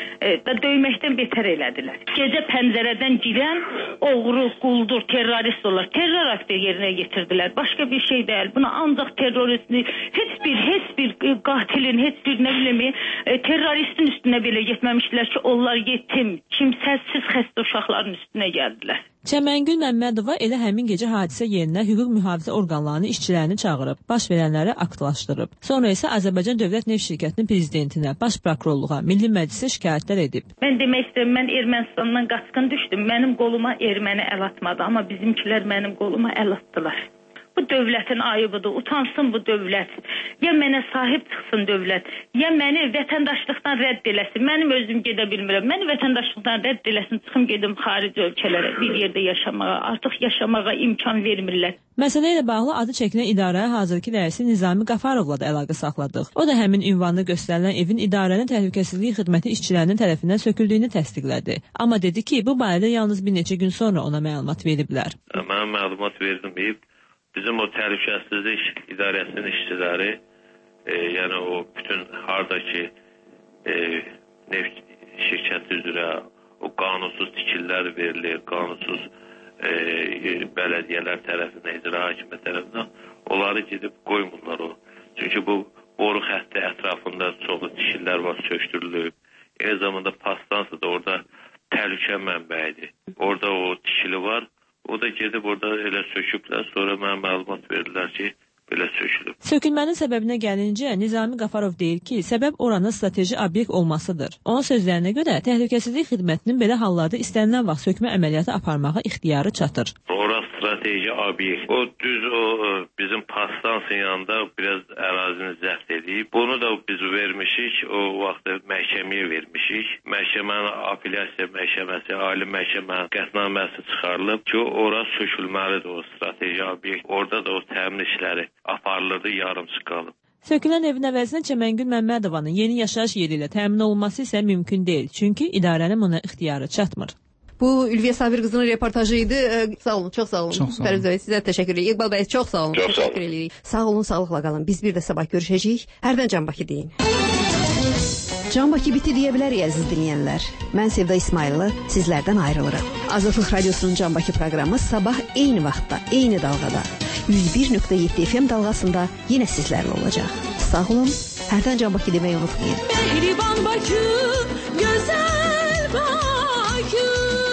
döyməkdən betər elədilər. Gecə pəncərədən girən oğru, quldur, terrorist olar, terror akti yerinə getirdilər, başqa bir şey deyil. Buna ancaq terroristi, heç bir qatilin, heç bir nə bileyim, terroristin üstünə belə getməmişdilər ki, onlar yetim, kimsəsiz xəstə uşaqların üstünə gəldilər. Çəməngül Məmmədova elə həmin gecə hadisə yerinə hüquq mühafizə orqanlarını, işçilərini çağırıb, baş verənləri aktlaşdırıb. Sonra isə Azərbaycan Dövlət Neft Şirkətinin prezidentinə, baş prokurorluğa, Milli Məclisə şikayətlər edib. Mən demək istəyirəm, mən Ermənistandan qaçqın düşdüm. Mənim qoluma erməni əl atmadı, amma bizimkilər mənim qoluma əl atdılar. Bu dövlətin ayıbıdır, utansın bu dövlət. Ya mənə sahib çıxsın dövlət, ya məni vətəndaşlıqdan rədd eləsin. Mənim özüm gedə bilmirəm. Məni vətəndaşlıqdan rədd eləsin, çıxım gedim xarici ölkələrə, bir yerdə yaşamağa. Artıq yaşamağa imkan vermirlər. Məsələ ilə bağlı adı çəkilən idarəyə hazırki rəisi Nizami Qafarovla da əlaqə saxladıq. O da həmin ünvanda göstərilən evin idarənin təhlükəsizlik xidməti işçilərinin tərəfindən söküldüyünü təsdiqlədi. Amma dedi ki, bu barədə yalnız bir neçə gün sonra ona məlumat veriblər. Mən məlumat verdim, bizim o təhlükəsizlik idarəsinin işçiləri, yəni o bütün hardakı neft şirkəti üzrə o qanunsuz tikililər verilir, qanunsuz bələdiyyələr tərəfindən, icra hakimiyyəti tərəfindən onları gedib qoymurlar o. Çünki bu boru xətti ətrafında çoxlu tikililər var, sökdürülüb. Eyni zamanda pastansı da orada təhlükə mənbəyidir. Orada o tikili var, o da gedib orada elə söküblər, sonra mənə məlumat verirlər ki, belə sökülüb. Sökülmənin səbəbinə gəlincə, Nizami Qafarov deyir ki, səbəb oranın strateji obyekt olmasıdır. Onun sözlərinə görə, təhlükəsizlik xidmətinin belə hallarda istənilən vaxt sökmə əməliyyatı aparmağa ixtiyarı çatır. Ora strateji obyekt. O düz o bizim pastansın yanında biraz ərazini zəbt edib. Bunu da biz vermişik, o vaxtda məhkəməyə vermişik. Məhkəmənin apellyasiya məhkəməsi, ali məhkəmənin qətnaməsi çıxarılıb ki, ora sökülməlidir o strateji obyekt. Orada da o təmin işləri aparılırdı, yarımçıq qalıb. Sökülən evin əvəzinə Çəməngül Məmmədovanın yeni yaşayış yeri ilə təmin olunması isə mümkün deyil. Çünki idarənin buna ixtiyarı çatmır. Bu Ülviyə Sabir qızının reportajı idi. Sağ olun, çox sağ olun. Fəriz bəy, sizə təşəkkür edirik. İqbal bəy, çox sağ olun. Təşəkkür edirik. Sağ olun, sağlıqla qalın. Biz bir də sabah görüşəcəyik. Hərdən Can Bakı deyin. Can Bakı bitti deyə bilərik, əziz dinləyənlər. Mən Sevda İsmayıllı sizlərdən ayrılırım. Azadlıq Radiosunun Can Bakı proqramı sabah eyni vaxtda, eyni dalğada 101.7 FM dalğasında yenə sizlərlə olacaq. Sağ olun, hərdən Can Bakı deməyi unutmayın. Mehriban Bakı, gözəl Bakı.